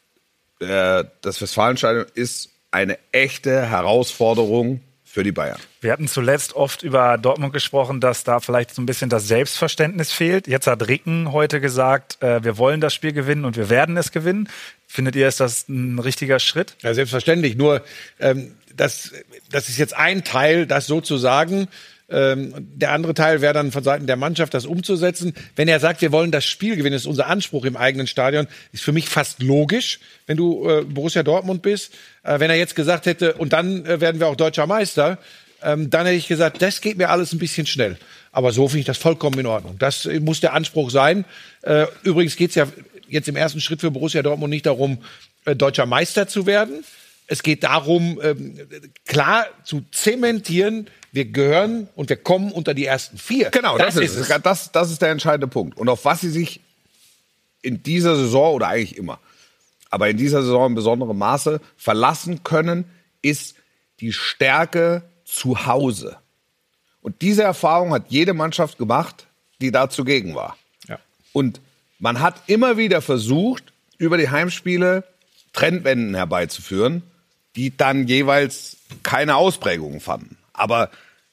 das Westfalenstadion ist eine echte Herausforderung für die Bayern. Wir hatten zuletzt oft über Dortmund gesprochen, dass da vielleicht so ein bisschen das Selbstverständnis fehlt. Jetzt hat Ricken heute gesagt, wir wollen das Spiel gewinnen und wir werden es gewinnen. Findet ihr, ist das ein richtiger Schritt? Ja, selbstverständlich. Nur, das ist jetzt ein Teil, das sozusagen. Der andere Teil wäre dann von Seiten der Mannschaft, das umzusetzen. Wenn er sagt, wir wollen das Spiel gewinnen, das ist unser Anspruch im eigenen Stadion, ist für mich fast logisch, wenn du Borussia Dortmund bist. Wenn er jetzt gesagt hätte, und dann werden wir auch Deutscher Meister, dann hätte ich gesagt, das geht mir alles ein bisschen schnell. Aber so finde ich das vollkommen in Ordnung. Das muss der Anspruch sein. Übrigens geht es ja jetzt im ersten Schritt für Borussia Dortmund nicht darum, Deutscher Meister zu werden. Es geht darum, klar zu zementieren, wir gehören und wir kommen unter die ersten 4. Genau, das ist der entscheidende Punkt. Und auf was sie sich in dieser Saison oder eigentlich immer, aber in dieser Saison in besonderem Maße verlassen können, ist die Stärke zu Hause. Und diese Erfahrung hat jede Mannschaft gemacht, die da zugegen war. Ja. Und man hat immer wieder versucht, über die Heimspiele Trendwenden herbeizuführen, die dann jeweils keine Ausprägungen fanden. Aber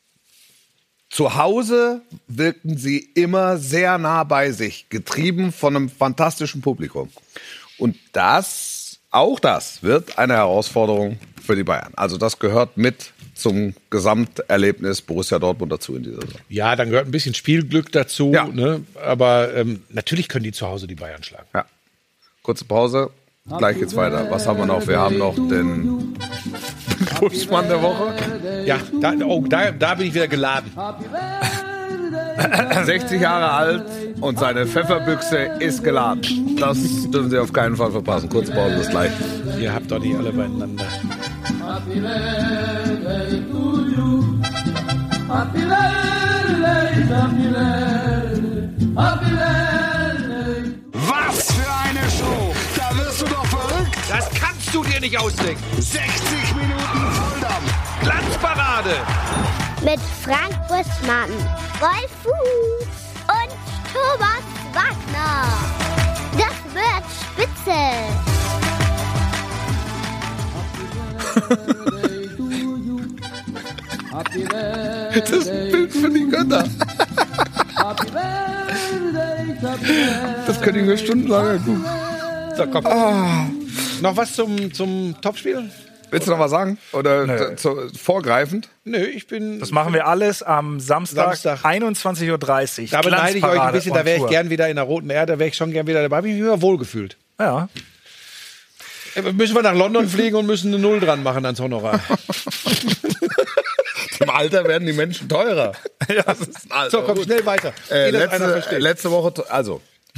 zu Hause wirkten sie immer sehr nah bei sich, getrieben von einem fantastischen Publikum. Und auch das wird eine Herausforderung für die Bayern. Also das gehört mit zum Gesamterlebnis Borussia Dortmund dazu in dieser Saison. Ja, dann gehört ein bisschen Spielglück dazu. Ja. Ne? Aber natürlich können die zu Hause die Bayern schlagen. Ja. Kurze Pause. Gleich geht's weiter. Was haben wir noch? Wir haben noch den Buschmann der Woche. Ja, da bin ich wieder geladen. 60 Jahre alt und seine Pfefferbüchse ist geladen. Das dürfen Sie auf keinen Fall verpassen. Kurze Pause, bis gleich. Ihr habt doch nicht alle beieinander. Happy birthday to you. Happy birthday, happy birthday, happy birthday. Was für eine Show! Da wirst du doch verrückt! Das kannst du dir nicht ausdenken! 60 Minuten Volldampf! Glanzparade! Mit Frank Buschmann, Wolf Fuß und Thomas Wagner. Das wird spitze! Das ist ein Bild für die Götter. Das könnte ich mir stundenlang angucken. So, komm. Noch was zum Topspiel? Willst du noch was sagen? Oder vorgreifend? Nö, ich bin... Das machen wir alles am Samstag. 21:30 Uhr. Da beneide ich euch ein bisschen, da wäre ich gern wieder in der Roten Erde, da wäre ich schon gern wieder dabei. Habe ich mich immer wohlgefühlt. Ja. Müssen wir nach London fliegen und müssen eine 0 dran machen ans Honorar. Im Alter werden die Menschen teurer. Ja, das ist ein Alter. So, komm, schnell weiter. Letzte Woche,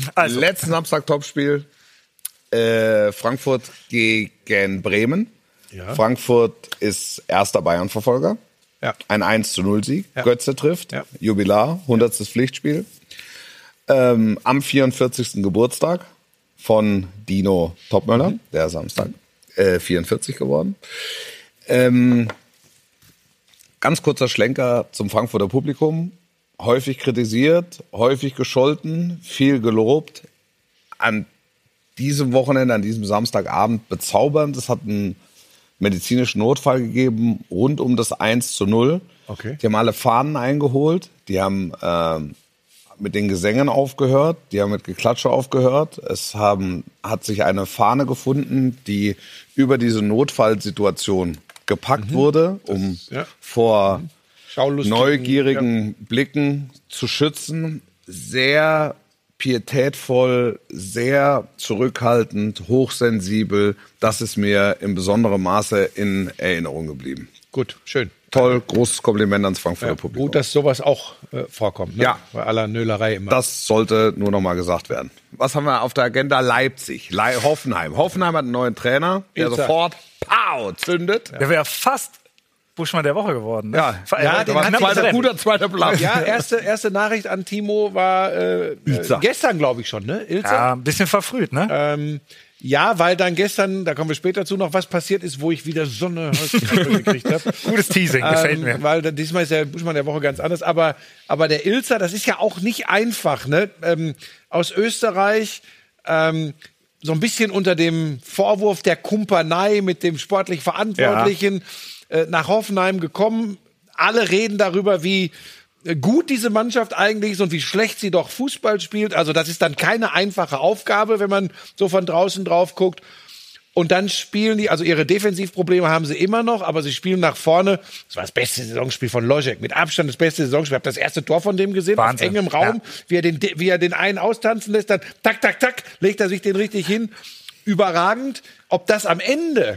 letzten Samstag Topspiel, Frankfurt gegen Bremen. Ja. Frankfurt ist erster Bayern-Verfolger. Ja. Ein 1-0-Sieg. Ja. Götze trifft. Ja. Jubilar, 100. Pflichtspiel. Am 44. Geburtstag von Dino Topmöller, der Samstag 44 geworden. Ganz kurzer Schlenker zum Frankfurter Publikum. Häufig kritisiert, häufig gescholten, viel gelobt. An diesem Wochenende, an diesem Samstagabend bezaubernd. Es hat einen medizinischen Notfall gegeben rund um das 1-0. Okay. Die haben alle Fahnen eingeholt. Die haben mit den Gesängen aufgehört. Die haben mit Geklatsche aufgehört. Hat sich eine Fahne gefunden, die über diese Notfallsituation gepackt wurde, um vor neugierigen Blicken zu schützen. Sehr pietätvoll, sehr zurückhaltend, hochsensibel. Das ist mir in besonderem Maße in Erinnerung geblieben. Gut, schön. Toll, großes Kompliment ans Frankfurter Publikum. Gut, dass sowas auch vorkommt. Ne? Ja. Bei aller Nölerei immer. Das sollte nur noch mal gesagt werden. Was haben wir auf der Agenda? Leipzig, Hoffenheim. Hoffenheim hat einen neuen Trainer, der sofort zündet. Der wäre fast Buschmann der Woche geworden. Ne? Ja, den hat guter zweiter Platz. Ja, erste Nachricht an Timo war gestern, glaube ich schon, ne? Ilzer? Ja, ein bisschen verfrüht, ne? Ja, weil dann gestern, da kommen wir später zu, noch was passiert ist, wo ich wieder so eine Holzkrippe gekriegt habe. Gutes Teasing, gefällt mir. Weil diesmal ist der Buschmann der Woche ganz anders. Aber der Ilzer, das ist ja auch nicht einfach, ne? Aus Österreich, so ein bisschen unter dem Vorwurf der Kumpanei mit dem sportlich Verantwortlichen nach Hoffenheim gekommen. Alle reden darüber, wie gut diese Mannschaft eigentlich ist und wie schlecht sie doch Fußball spielt. Also das ist dann keine einfache Aufgabe, wenn man so von draußen drauf guckt. Und dann spielen die, also ihre Defensivprobleme haben sie immer noch, aber sie spielen nach vorne. Das war das beste Saisonspiel von Ložek, mit Abstand das beste Saisonspiel. Ich habe das erste Tor von dem gesehen, Wahnsinn. Auf engem Raum, wie er den einen austanzen lässt, dann tak, tak, tak, legt er sich den richtig hin. Überragend. Ob das am Ende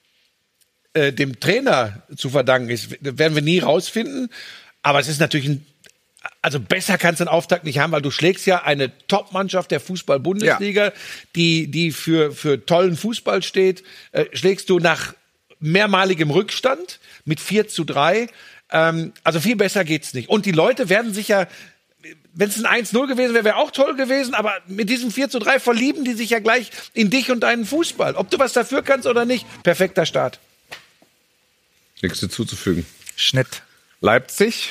dem Trainer zu verdanken ist, werden wir nie rausfinden. Aber es ist natürlich also besser kannst du einen Auftakt nicht haben, weil du schlägst ja eine Top-Mannschaft der Fußball-Bundesliga, die für tollen Fußball steht, schlägst du nach mehrmaligem Rückstand mit 4-3. Also viel besser geht's nicht. Und die Leute werden sich ja, wenn es ein 1-0 gewesen wäre, wäre auch toll gewesen, aber mit diesem 4-3 verlieben die sich ja gleich in dich und deinen Fußball. Ob du was dafür kannst oder nicht, perfekter Start. Nichts hinzuzufügen. Schnitt. Leipzig.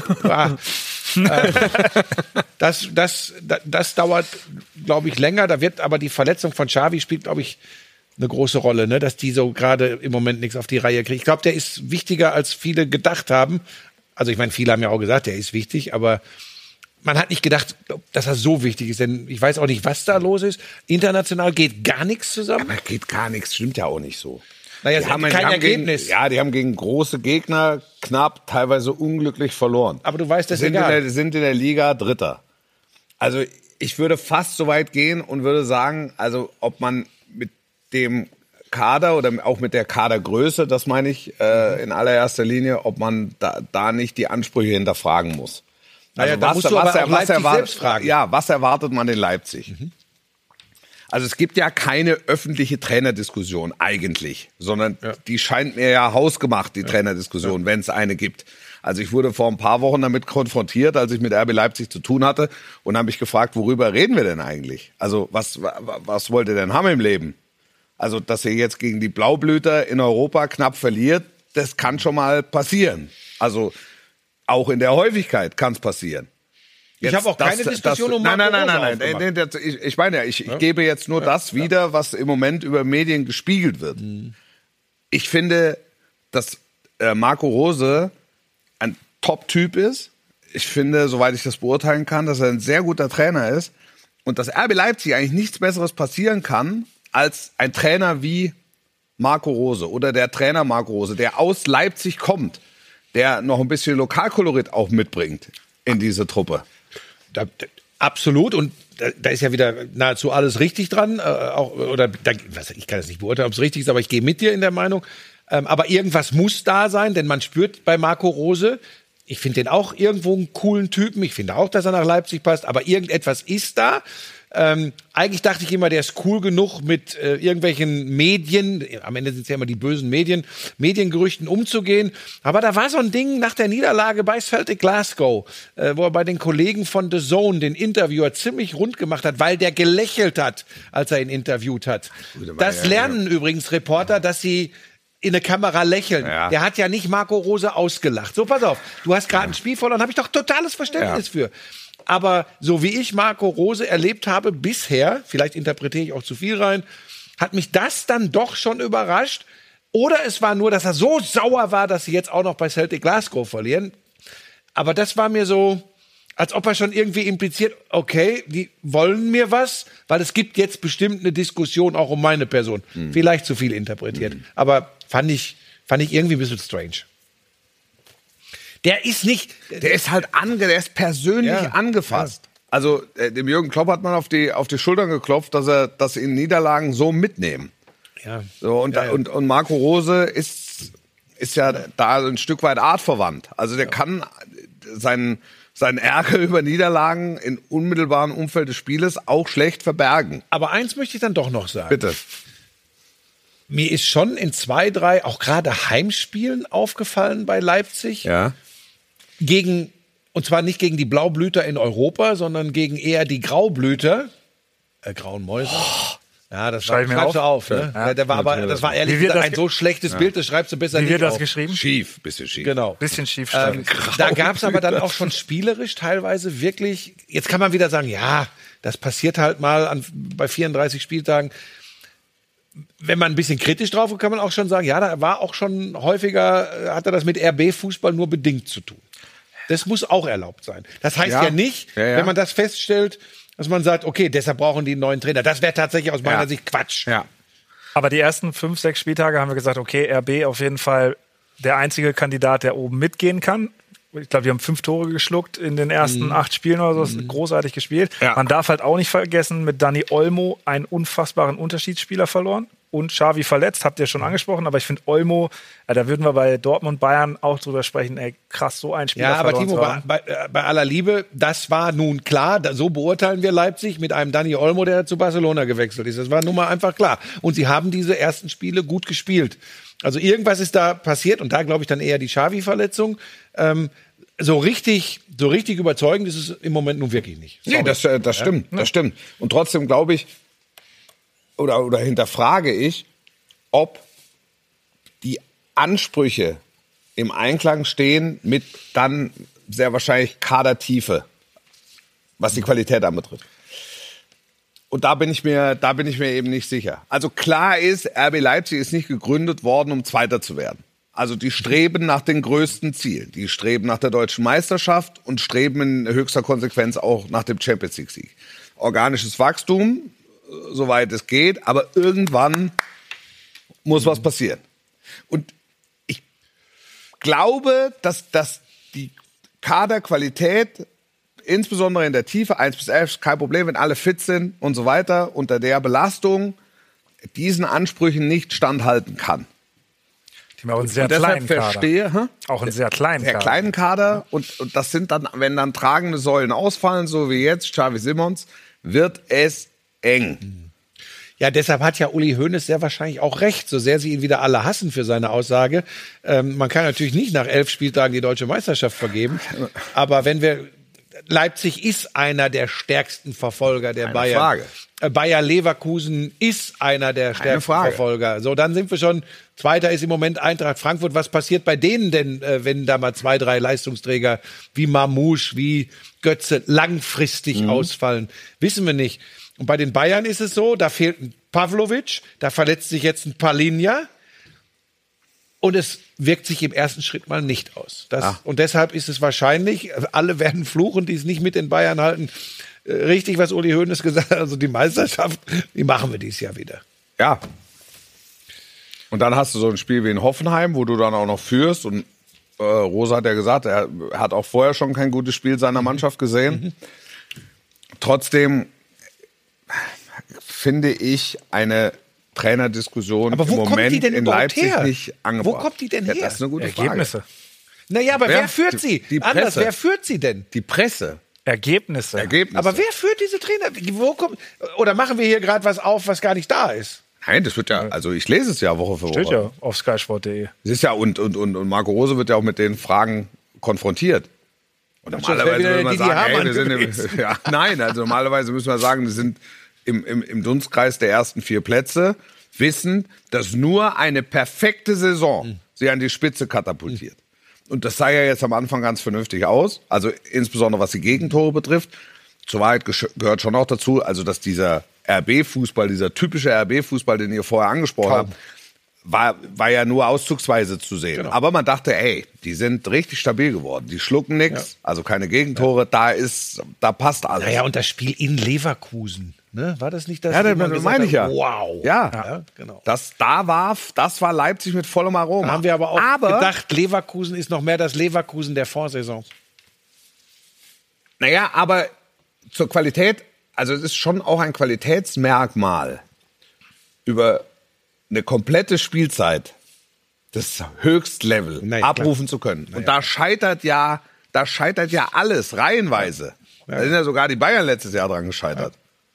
Das dauert, glaube ich, länger. Da wird aber die Verletzung von Xavi spielt, glaube ich, eine große Rolle, ne? Dass die so gerade im Moment nichts auf die Reihe kriegen. Ich glaube, der ist wichtiger, als viele gedacht haben. Also ich meine, viele haben ja auch gesagt, der ist wichtig, aber man hat nicht gedacht, dass er so wichtig ist. Denn ich weiß auch nicht, was da los ist. International geht gar nichts zusammen. Aber geht gar nichts, stimmt ja auch nicht so. Naja, die haben kein Ergebnis. Die haben gegen große Gegner knapp, teilweise unglücklich verloren. Aber du weißt, das ist egal. Sind in der Liga Dritter. Also ich würde fast so weit gehen und würde sagen, also ob man mit dem Kader oder auch mit der Kadergröße, das meine ich in allererster Linie, ob man da nicht die Ansprüche hinterfragen muss. Also da musst du aber auch Leipzig selbst fragen. Ja, was erwartet man in Leipzig? Also es gibt ja keine öffentliche Trainerdiskussion eigentlich, sondern die scheint mir ja hausgemacht, die Trainerdiskussion, wenn es eine gibt. Also ich wurde vor ein paar Wochen damit konfrontiert, als ich mit RB Leipzig zu tun hatte und habe mich gefragt, worüber reden wir denn eigentlich? Also was wollt ihr denn haben im Leben? Also dass ihr jetzt gegen die Blaublüter in Europa knapp verliert, das kann schon mal passieren. Also auch in der Häufigkeit kann es passieren. Ich habe auch keine Diskussion um Marco Rose Nein. Ich meine ja, ich gebe jetzt nur das wieder, was im Moment über Medien gespiegelt wird. Ich finde, dass Marco Rose ein Top-Typ ist. Ich finde, soweit ich das beurteilen kann, dass er ein sehr guter Trainer ist. Und dass RB Leipzig eigentlich nichts Besseres passieren kann, als ein Trainer wie Marco Rose oder der Trainer Marco Rose, der aus Leipzig kommt, der noch ein bisschen Lokalkolorit auch mitbringt in diese Truppe. Absolut, und da ist ja wieder nahezu alles richtig dran. Ich kann das nicht beurteilen, ob es richtig ist, aber ich gehe mit dir in der Meinung. Aber irgendwas muss da sein, denn man spürt bei Marco Rose, Ich finde den auch irgendwo einen coolen Typen. Ich finde auch, dass er nach Leipzig passt. Aber irgendetwas ist da. Eigentlich dachte ich immer, der ist cool genug mit irgendwelchen Medien, am Ende sind es ja immer die bösen Mediengerüchten umzugehen. Aber da war so ein Ding nach der Niederlage bei Celtic Glasgow, wo er bei den Kollegen von The Zone den Interviewer ziemlich rund gemacht hat, weil der gelächelt hat, als er ihn interviewt hat. Das lernen übrigens Reporter, dass sie in eine Kamera lächeln. Ja. Der hat ja nicht Marco Rose ausgelacht. So, pass auf, du hast gerade ein Spiel verloren, habe ich doch totales Verständnis für. Aber so wie ich Marco Rose erlebt habe bisher, vielleicht interpretiere ich auch zu viel rein, hat mich das dann doch schon überrascht. Oder es war nur, dass er so sauer war, dass sie jetzt auch noch bei Celtic Glasgow verlieren. Aber das war mir so, als ob er schon irgendwie impliziert, okay, die wollen mir was, weil es gibt jetzt bestimmt eine Diskussion auch um meine Person. Vielleicht zu viel interpretiert. Aber fand ich irgendwie ein bisschen strange. Der ist nicht. Der ist halt der ist persönlich angefasst. Ja. Also dem Jürgen Klopp hat man auf die Schultern geklopft, dass ihn Niederlagen so mitnehmen. Ja. So, und Marco Rose ist ja da ein Stück weit artverwandt. Also der kann seinen Ärger über Niederlagen im unmittelbaren Umfeld des Spieles auch schlecht verbergen. Aber eins möchte ich dann doch noch sagen. Bitte. Mir ist schon in 2, 3, auch gerade Heimspielen aufgefallen bei Leipzig. Ja. Und zwar nicht gegen die Blaublüter in Europa, sondern gegen eher die Graublüter. Grauen Mäuse. Ja, das schreibst du auf. Ne? Ja. Das war ehrlich gesagt ein so schlechtes Bild, das schreibst du besser nicht auf. Wie wird das geschrieben? Schief, bisschen schief. Genau. Bisschen schief. Da gab es aber dann auch schon spielerisch teilweise wirklich, jetzt kann man wieder sagen, ja, das passiert halt mal bei 34 Spieltagen. Wenn man ein bisschen kritisch drauf ist, kann man auch schon sagen, ja, da war auch schon häufiger, hat er das mit RB-Fußball nur bedingt zu tun. Das muss auch erlaubt sein. Das heißt ja nicht, wenn man das feststellt, dass man sagt, okay, deshalb brauchen die einen neuen Trainer. Das wäre tatsächlich aus meiner Sicht Quatsch. Ja. Aber die ersten 5, 6 Spieltage haben wir gesagt, okay, RB auf jeden Fall der einzige Kandidat, der oben mitgehen kann. Ich glaube, die haben 5 Tore geschluckt in den ersten 8 Spielen oder so. Das ist großartig gespielt. Ja. Man darf halt auch nicht vergessen, mit Dani Olmo einen unfassbaren Unterschiedsspieler verloren. Und Xavi verletzt, habt ihr schon angesprochen. Aber ich finde Olmo, da würden wir bei Dortmund, Bayern auch drüber sprechen. Ey, krass, so ein Spieler verloren. Ja, aber Timo, bei aller Liebe, das war nun klar. So beurteilen wir Leipzig mit einem Dani Olmo, der zu Barcelona gewechselt ist. Das war nun mal einfach klar. Und sie haben diese ersten Spiele gut gespielt. Also irgendwas ist da passiert. Und da glaube ich dann eher die Xavi-Verletzung. So richtig überzeugend ist es im Moment nun wirklich nicht. Sorry. Nee, das stimmt, das stimmt. Und trotzdem glaube ich, oder hinterfrage ich, ob die Ansprüche im Einklang stehen mit dann sehr wahrscheinlich Kadertiefe, was die Qualität anbetrifft. Und da bin ich mir eben nicht sicher. Also klar ist, RB Leipzig ist nicht gegründet worden, um Zweiter zu werden. Also die streben nach den größten Zielen. Die streben nach der deutschen Meisterschaft und streben in höchster Konsequenz auch nach dem Champions-League-Sieg. Organisches Wachstum, soweit es geht, aber irgendwann muss was passieren. Und ich glaube, dass die Kaderqualität, insbesondere in der Tiefe, 1 bis 11, kein Problem, wenn alle fit sind und so weiter, unter der Belastung diesen Ansprüchen nicht standhalten kann. Die haben auch einen sehr kleinen Kader. Auch einen sehr kleinen Kader. Sehr kleinen Kader. Und das sind dann, wenn dann tragende Säulen ausfallen, so wie jetzt Xavi Simons, wird es eng. Ja, deshalb hat ja Uli Hoeneß sehr wahrscheinlich auch recht, so sehr sie ihn wieder alle hassen für seine Aussage. Man kann natürlich nicht nach 11 Spieltagen die deutsche Meisterschaft vergeben. Aber Leipzig ist einer der stärksten Verfolger der Bayern. Frage. Bayer Leverkusen ist einer der stärksten Verfolger. So, dann sind wir schon. Zweiter ist im Moment Eintracht Frankfurt. Was passiert bei denen denn, wenn da mal 2, 3 Leistungsträger wie Mamouche, wie Götze langfristig ausfallen? Wissen wir nicht. Und bei den Bayern ist es so, da fehlt ein Pavlovic, da verletzt sich jetzt ein Palinja. Und es wirkt sich im ersten Schritt mal nicht aus. Und deshalb ist es wahrscheinlich, alle werden fluchen, die es nicht mit den Bayern halten, richtig, was Uli Hoeneß gesagt hat, also die Meisterschaft, die machen wir dieses Jahr wieder. Ja. Und dann hast du so ein Spiel wie in Hoffenheim, wo du dann auch noch führst. Und Rose hat ja gesagt, er hat auch vorher schon kein gutes Spiel seiner Mannschaft gesehen. Trotzdem finde ich eine Trainerdiskussion im Moment in Leipzig nicht angebracht. Wo kommt die denn her? Das ist eine gute Ergebnisse. Frage. Naja, aber wer führt sie? Die Anders, Presse. wer führt sie denn? Die Presse. Ergebnisse. Aber wer führt diese Trainer? Wo kommt, oder machen wir hier gerade was auf, was gar nicht da ist? Nein, das wird ja, also ich lese es ja Woche für Woche. Steht ja auf skysport.de. Es ist ja, und Marco Rose wird ja auch mit den Fragen konfrontiert. Und normalerweise würde man sagen, hey, wir sind nein, also normalerweise müssen wir sagen, wir sind im Dunstkreis der ersten 4 Plätze, wissen, dass nur eine perfekte Saison sie an die Spitze katapultiert. Und das sah ja jetzt am Anfang ganz vernünftig aus, also insbesondere was die Gegentore betrifft. Zur Wahrheit gehört schon auch dazu, also dass dieser RB-Fußball, dieser typische RB-Fußball, den ihr vorher angesprochen habt, war ja nur auszugsweise zu sehen. Genau. Aber man dachte, ey, die sind richtig stabil geworden. Die schlucken nichts, also keine Gegentore, da passt alles. Naja, und das Spiel in Leverkusen, ne? War das nicht das? Ja, das meine ich ja. Wow. Ja, genau. Das war Leipzig mit vollem Aroma. Da haben wir aber auch gedacht, Leverkusen ist noch mehr das Leverkusen der Vorsaison. Naja, aber zur Qualität, also es ist schon auch ein Qualitätsmerkmal, über eine komplette Spielzeit das Höchstlevel abrufen zu können. Und da scheitert ja alles reihenweise. Da sind ja sogar die Bayern letztes Jahr dran gescheitert.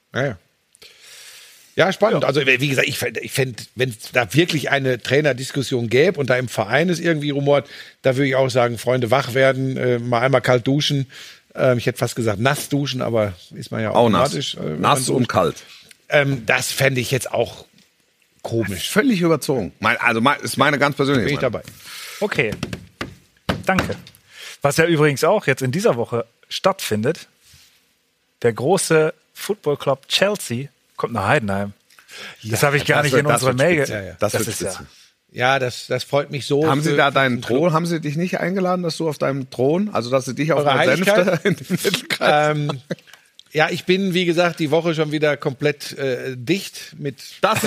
Ja, spannend. Also wie gesagt, ich fände, wenn es da wirklich eine Trainerdiskussion gäbe und da im Verein es irgendwie rumort, da würde ich auch sagen, Freunde, wach werden, mal einmal kalt duschen. Ich hätte fast gesagt nass duschen, aber ist man ja automatisch. Nass und kalt. Das fände ich jetzt auch komisch. Völlig überzogen. Ist meine ganz persönliche Bin ich dabei. Okay, danke. Was ja übrigens auch jetzt in dieser Woche stattfindet, der große Football Club Chelsea kommt nach Heidenheim. Das habe ich gar nicht in unsere Mail. Das ist ja. Ja, das freut mich so. Haben Sie da deinen Thron? Haben Sie dich nicht eingeladen, dass du auf deinem Thron, also dass Sie dich auf der Senfte in den Mittelkreis? Ja, ich bin, wie gesagt, die Woche schon wieder komplett dicht mit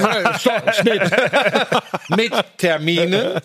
mit Termine.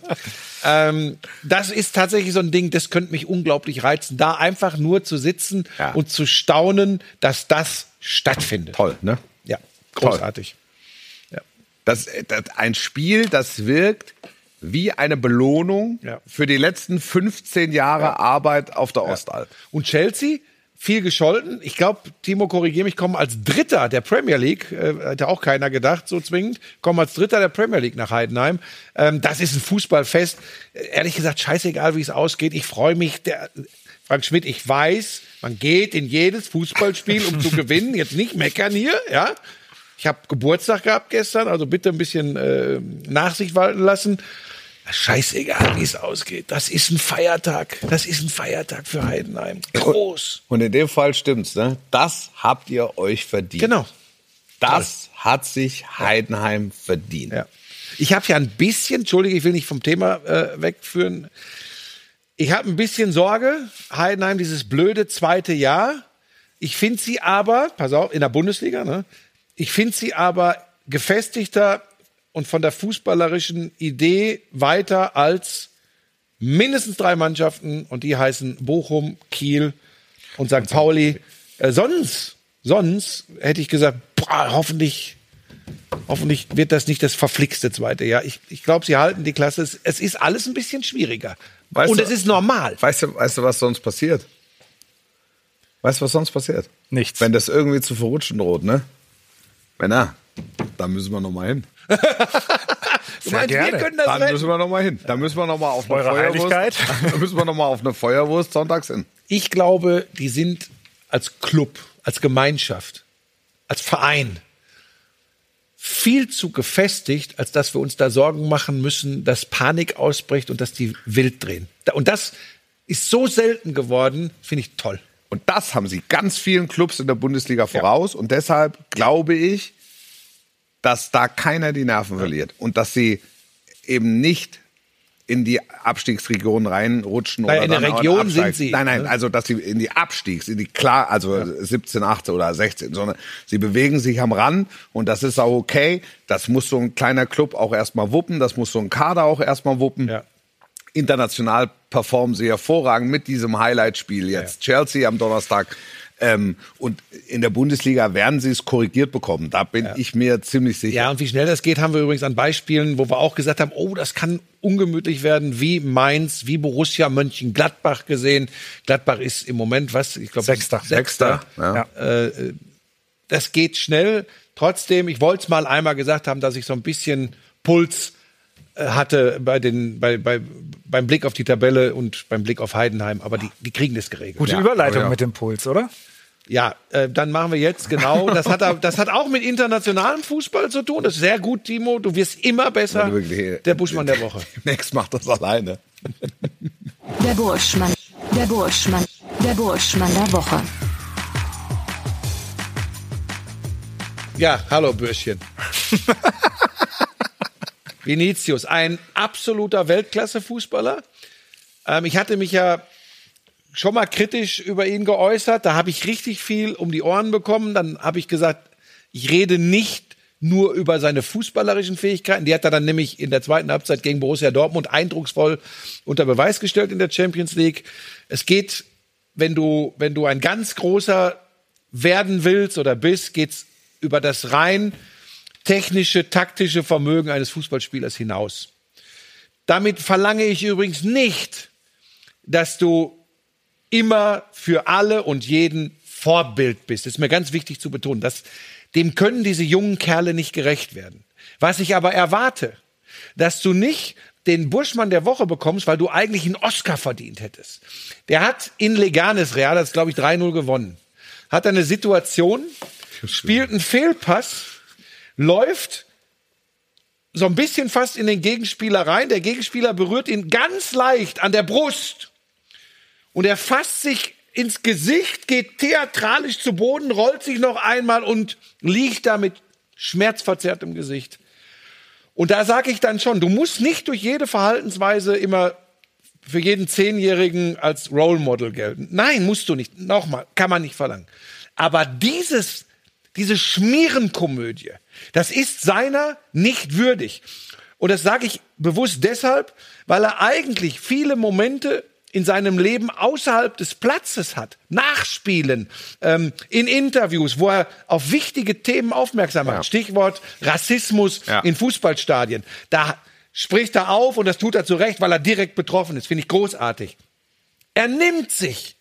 Das ist tatsächlich so ein Ding, das könnte mich unglaublich reizen, da einfach nur zu sitzen und zu staunen, dass das stattfindet. Toll, ne? Ja, großartig. Das ein Spiel, das wirkt wie eine Belohnung für die letzten 15 Jahre Arbeit auf der Ostalb. Und Chelsea, viel gescholten. Ich glaube, Timo, korrigier mich, kommen als Dritter der Premier League, hätte auch keiner gedacht, so zwingend, kommen als Dritter der Premier League nach Heidenheim. Das ist ein Fußballfest. Ehrlich gesagt, scheißegal, wie es ausgeht. Ich freue mich. Frank Schmidt, ich weiß, man geht in jedes Fußballspiel, um zu gewinnen. Jetzt nicht meckern hier, ja. Ich habe Geburtstag gehabt gestern, also bitte ein bisschen Nachsicht walten lassen. Scheißegal, wie es ausgeht. Das ist ein Feiertag. Das ist ein Feiertag für Heidenheim. Groß. Und in dem Fall stimmt's, ne? Das habt ihr euch verdient. Genau. Das hat sich Heidenheim verdient. Ja. Ich habe ja ein bisschen, Entschuldige, ich will nicht vom Thema wegführen. Ich habe ein bisschen Sorge. Heidenheim, dieses blöde zweite Jahr. Ich finde sie aber, pass auf, in der Bundesliga, ne? Ich finde sie aber gefestigter und von der fußballerischen Idee weiter als mindestens 3 Mannschaften, und die heißen Bochum, Kiel und St. Pauli. Sonst hätte ich gesagt, hoffentlich wird das nicht das verflixte zweite Jahr. Ich glaube, sie halten die Klasse. Es ist alles ein bisschen schwieriger. Und es ist normal. Weißt du, was sonst passiert? Weißt du, was sonst passiert? Nichts. Wenn das irgendwie zu verrutschen droht, ne? Männer, da müssen wir noch mal hin. Du meinst, wir können das Dann müssen wir noch mal hin. Da müssen wir noch mal auf eine Feuerwurst. Da müssen wir noch mal auf eine Feuerwurst sonntags hin. Ich glaube, die sind als Club, als Gemeinschaft, als Verein viel zu gefestigt, als dass wir uns da Sorgen machen müssen, dass Panik ausbricht und dass die wild drehen. Und das ist so selten geworden, finde ich toll. Und das haben sie ganz vielen Clubs in der Bundesliga voraus. Und deshalb glaube ich, dass da keiner die Nerven verliert. Und dass sie eben nicht in die Abstiegsregion reinrutschen. Weil oder in der Region sind sie. Nein, also dass sie in die 17, 18 oder 16, sondern sie bewegen sich am Rand. Und das ist auch okay. Das muss so ein kleiner Club auch erstmal wuppen. Das muss so ein Kader auch erstmal wuppen. Ja. International performen sie hervorragend mit diesem Highlight-Spiel jetzt. Ja. Chelsea am Donnerstag. Und in der Bundesliga werden sie es korrigiert bekommen. Da bin ich mir ziemlich sicher. Ja, und wie schnell das geht, haben wir übrigens an Beispielen, wo wir auch gesagt haben, oh, das kann ungemütlich werden, wie Mainz, wie Borussia Mönchengladbach gesehen. Gladbach ist im Moment, ich glaube, Sechster. Ja. Das geht schnell. Trotzdem, ich wollte es mal einmal gesagt haben, dass ich so ein bisschen Puls hatte beim Blick auf die Tabelle und beim Blick auf Heidenheim. Aber die kriegen das geregelt. Gute Überleitung mit dem Puls, oder? Ja, dann machen wir jetzt genau. Das hat auch mit internationalem Fußball zu tun. Das ist sehr gut, Timo. Du wirst immer besser. Der Buschmann der Woche. Next macht das alleine. Der Buschmann der Woche. Ja, hallo Bürschchen. Vinicius, ein absoluter Weltklasse-Fußballer. Ich hatte mich ja schon mal kritisch über ihn geäußert. Da habe ich richtig viel um die Ohren bekommen. Dann habe ich gesagt, ich rede nicht nur über seine fußballerischen Fähigkeiten. Die hat er dann nämlich in der zweiten Halbzeit gegen Borussia Dortmund eindrucksvoll unter Beweis gestellt in der Champions League. Es geht, wenn du ein ganz großer werden willst oder bist, geht's über das rein technische, taktische Vermögen eines Fußballspielers hinaus. Damit verlange ich übrigens nicht, dass du immer für alle und jeden Vorbild bist. Das ist mir ganz wichtig zu betonen. Dem können diese jungen Kerle nicht gerecht werden. Was ich aber erwarte, dass du nicht den Buschmann der Woche bekommst, weil du eigentlich einen Oscar verdient hättest. Der hat in Leganes, Real, das glaube ich 3-0 gewonnen. Hat eine Situation, spielt einen Fehlpass, läuft so ein bisschen fast in den Gegenspieler rein. Der Gegenspieler berührt ihn ganz leicht an der Brust. Und er fasst sich ins Gesicht, geht theatralisch zu Boden, rollt sich noch einmal und liegt da mit schmerzverzerrtem Gesicht. Und da sage ich dann schon, du musst nicht durch jede Verhaltensweise immer für jeden 10-Jährigen als Role Model gelten. Nein, musst du nicht. Nochmal, kann man nicht verlangen. Aber diese Schmierenkomödie, das ist seiner nicht würdig. Und das sage ich bewusst deshalb, weil er eigentlich viele Momente in seinem Leben außerhalb des Platzes hat. Nachspielen, in Interviews, wo er auf wichtige Themen aufmerksam macht. Ja. Stichwort Rassismus in Fußballstadien. Da spricht er auf und das tut er zu Recht, weil er direkt betroffen ist. Finde ich großartig. Er nimmt sich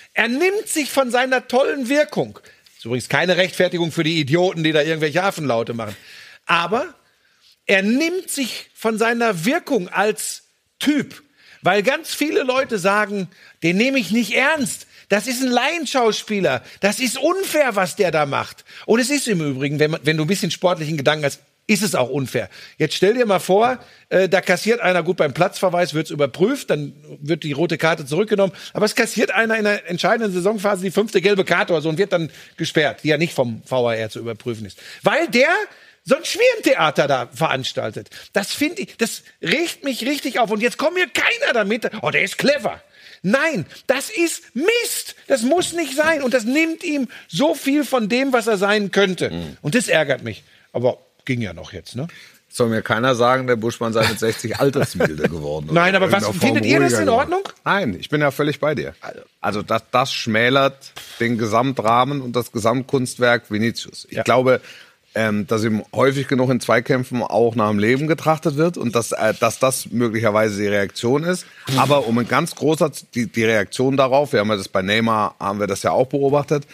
von seiner tollen Wirkung. Ist übrigens keine Rechtfertigung für die Idioten, die da irgendwelche Affenlaute machen. Aber er nimmt sich von seiner Wirkung als Typ. Weil ganz viele Leute sagen, den nehme ich nicht ernst. Das ist ein Laienschauspieler. Das ist unfair, was der da macht. Und es ist im Übrigen, wenn du ein bisschen sportlichen Gedanken hast, ist es auch unfair. Jetzt stell dir mal vor, da kassiert einer, gut, beim Platzverweis wird's überprüft, dann wird die rote Karte zurückgenommen, aber es kassiert einer in der entscheidenden Saisonphase die 5. gelbe Karte oder so und wird dann gesperrt, die ja nicht vom VAR zu überprüfen ist. Weil der so ein Schmierentheater da veranstaltet. Das regt mich richtig auf. Und jetzt kommt mir keiner damit, oh, der ist clever. Nein, das ist Mist. Das muss nicht sein. Und das nimmt ihm so viel von dem, was er sein könnte. Und das ärgert mich. Aber ging ja noch jetzt, ne? Soll mir keiner sagen, der Buschmann sei mit 60 altersmilde geworden. Nein, aber was findet ihr das in Ordnung? Nein, ich bin ja völlig bei dir. Also das schmälert den Gesamtrahmen und das Gesamtkunstwerk Vinicius. Ich glaube, dass ihm häufig genug in Zweikämpfen auch nach dem Leben getrachtet wird und dass das möglicherweise die Reaktion ist. Aber um ein ganz großer, die Reaktion darauf, wir haben ja das bei Neymar, haben wir das ja auch beobachtet,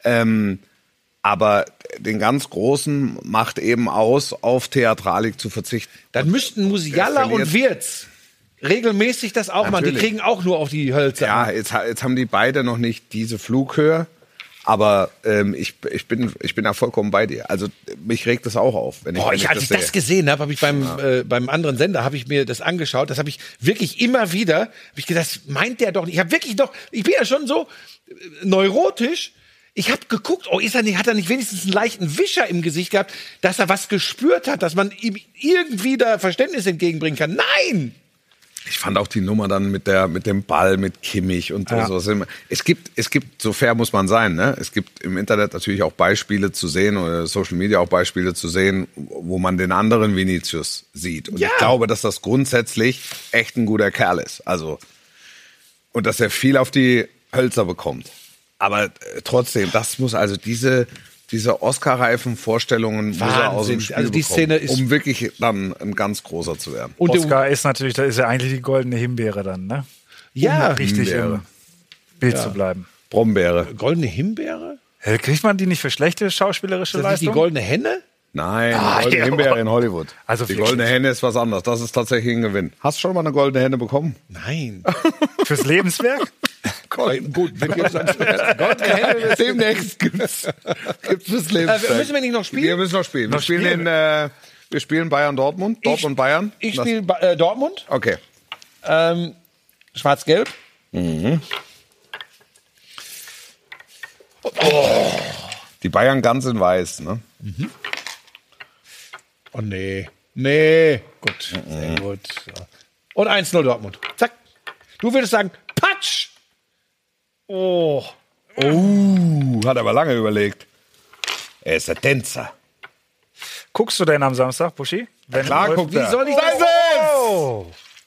aber den ganz Großen macht eben aus, auf Theatralik zu verzichten. Dann müssten Musiala und Wirtz regelmäßig das auch machen. Die kriegen auch nur auf die Hölzer. Ja, jetzt haben die beide noch nicht diese Flughöhe. Aber ich bin da vollkommen bei dir. Also mich regt das auch auf, wenn ich als ich das gesehen habe, habe ich beim anderen Sender habe ich mir das angeschaut. Das habe ich wirklich immer wieder. Habe ich gedacht, das meint der doch nicht. Ich bin ja schon so neurotisch. Ich habe geguckt, hat er nicht wenigstens einen leichten Wischer im Gesicht gehabt, dass er was gespürt hat, dass man ihm irgendwie da Verständnis entgegenbringen kann. Nein! Ich fand auch die Nummer dann mit dem Ball, mit Kimmich und so. Es gibt, so fair muss man sein, ne? Es gibt im Internet natürlich auch Beispiele zu sehen oder Social Media auch Beispiele zu sehen, wo man den anderen Vinicius sieht. Und ich glaube, dass das grundsätzlich echt ein guter Kerl ist. Also, und dass er viel auf die Hölzer bekommt. Aber trotzdem, das muss also diese Oscar-reifen Vorstellungen muss er aus dem Spiel also die bekommen, Szene ist um wirklich dann ein ganz großer zu werden. Und Oscar ist natürlich, da ist ja eigentlich die goldene Himbeere dann, ne? Ja, Richtig Himbeere. im Bild zu bleiben. Brombeere. Goldene Himbeere? Kriegt man die nicht für schlechte schauspielerische Ist das nicht die Leistung? goldene Henne? Nein, die goldene Himbeere in Hollywood. Also die wirklich. goldene Henne ist was anderes. Das ist tatsächlich ein Gewinn. Hast du schon mal eine goldene Henne bekommen? Nein. Fürs Lebenswerk? Gut, wenn wir uns goldene Henne Demnächst gibt's fürs Lebenswerk. müssen wir nicht noch spielen? Wir müssen noch spielen. Wir spielen Bayern-Dortmund. Dortmund-Bayern. Ich spiele Dortmund. Okay. Schwarz-Gelb. Die Bayern ganz in weiß, ne? Oh nee. Nee. Gut. Sehr gut. So. Und 1-0 Dortmund. Zack. Du würdest sagen, Patsch! Oh. Hat aber lange überlegt. Er ist ein Tänzer. Guckst du denn am Samstag, Buschi? Klar guckt er. Wie soll ich Da das? ist es! Oh.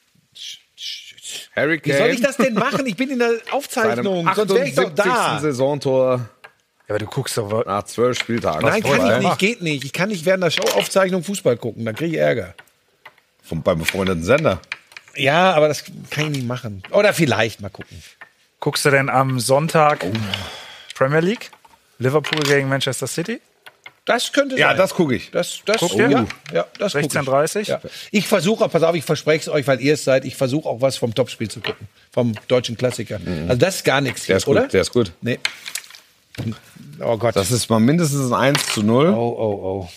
Harry Wie Kane. soll ich das denn machen? Ich bin in der Aufzeichnung. Sonst wäre ich doch 78. da. Saisontor Ja, aber du guckst doch. nach 12 Spieltagen. Nein, kann ich Vorbei. nicht. Geht nicht. Ich kann nicht während der Showaufzeichnung Fußball gucken. Dann kriege ich Ärger. Beim befreundeten Sender. Ja, aber das kann ich nicht machen. Oder vielleicht mal gucken. Guckst du denn am Sonntag Premier League? Liverpool gegen Manchester City? Das könnte Ja, sein. das gucke ich. Das Guckt ihr? ja, das guck ich. 16:30? Ja. Ich versuche, pass auf, ich verspreche es euch, weil ihr es seid, ich versuche auch was vom Topspiel zu gucken. Vom deutschen Klassiker. Also das ist gar nichts Der hier, ist gut. oder? Der ist gut. Nee. Oh Gott. Das ist mal mindestens ein 1-0. Oh.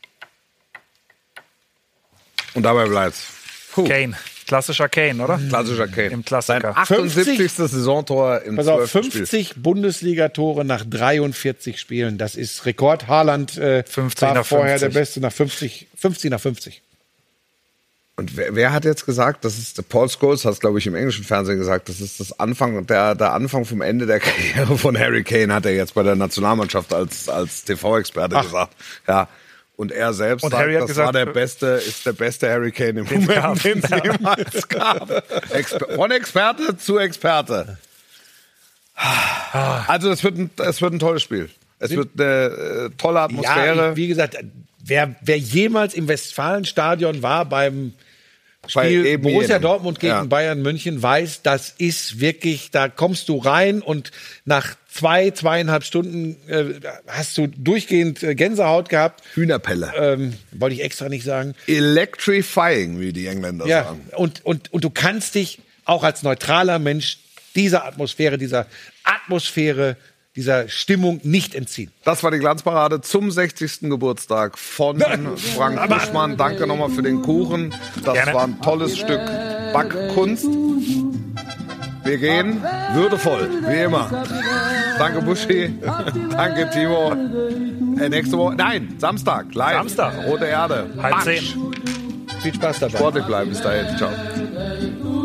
Und dabei bleibt's. Kane. Klassischer Kane, oder? Klassischer Kane. Im Klassiker. 78. Saisontor im Pass auf, 12. Spiel. 50 Bundesliga-Tore nach 43 Spielen. Das ist Rekord. Haaland 50 war nach vorher 50. der Beste nach 50 nach 50. Und wer hat jetzt gesagt, das ist Paul Scholes, hat es glaube ich im englischen Fernsehen gesagt, das ist das Anfang, der Anfang vom Ende der Karriere von Harry Kane, hat er jetzt bei der Nationalmannschaft als TV-Experte gesagt. Ja. Und er selbst Und sagt, Harry hat das gesagt, ist der beste Harry Kane im Den Moment, gab. den es jemals gab. Von Experte zu Experte. Also es wird ein tolles Spiel. Es wird eine tolle Atmosphäre. Ja, wie gesagt, wer jemals im Westfalenstadion war beim Bei Spiel eben Borussia jedem. Dortmund gegen Ja. Bayern München weiß, das ist wirklich, da kommst du rein und nach 2,5 Stunden hast du durchgehend Gänsehaut gehabt. Hühnerpelle. Wollte ich extra nicht sagen. Electrifying, wie die Engländer Ja, sagen. und du kannst dich auch als neutraler Mensch dieser Atmosphäre, dieser Stimmung nicht entziehen. Das war die Glanzparade zum 60. Geburtstag von Frank Buschmann. Danke nochmal für den Kuchen. Das Gerne. war ein tolles Stück Backkunst. Wir gehen würdevoll, wie immer. Danke Buschi. Danke Timo. Nächste Woche, nein, Samstag, live. Samstag. Rote Erde. 9:30. Viel Spaß dabei. Sportlich bleiben bis dahin. Ciao.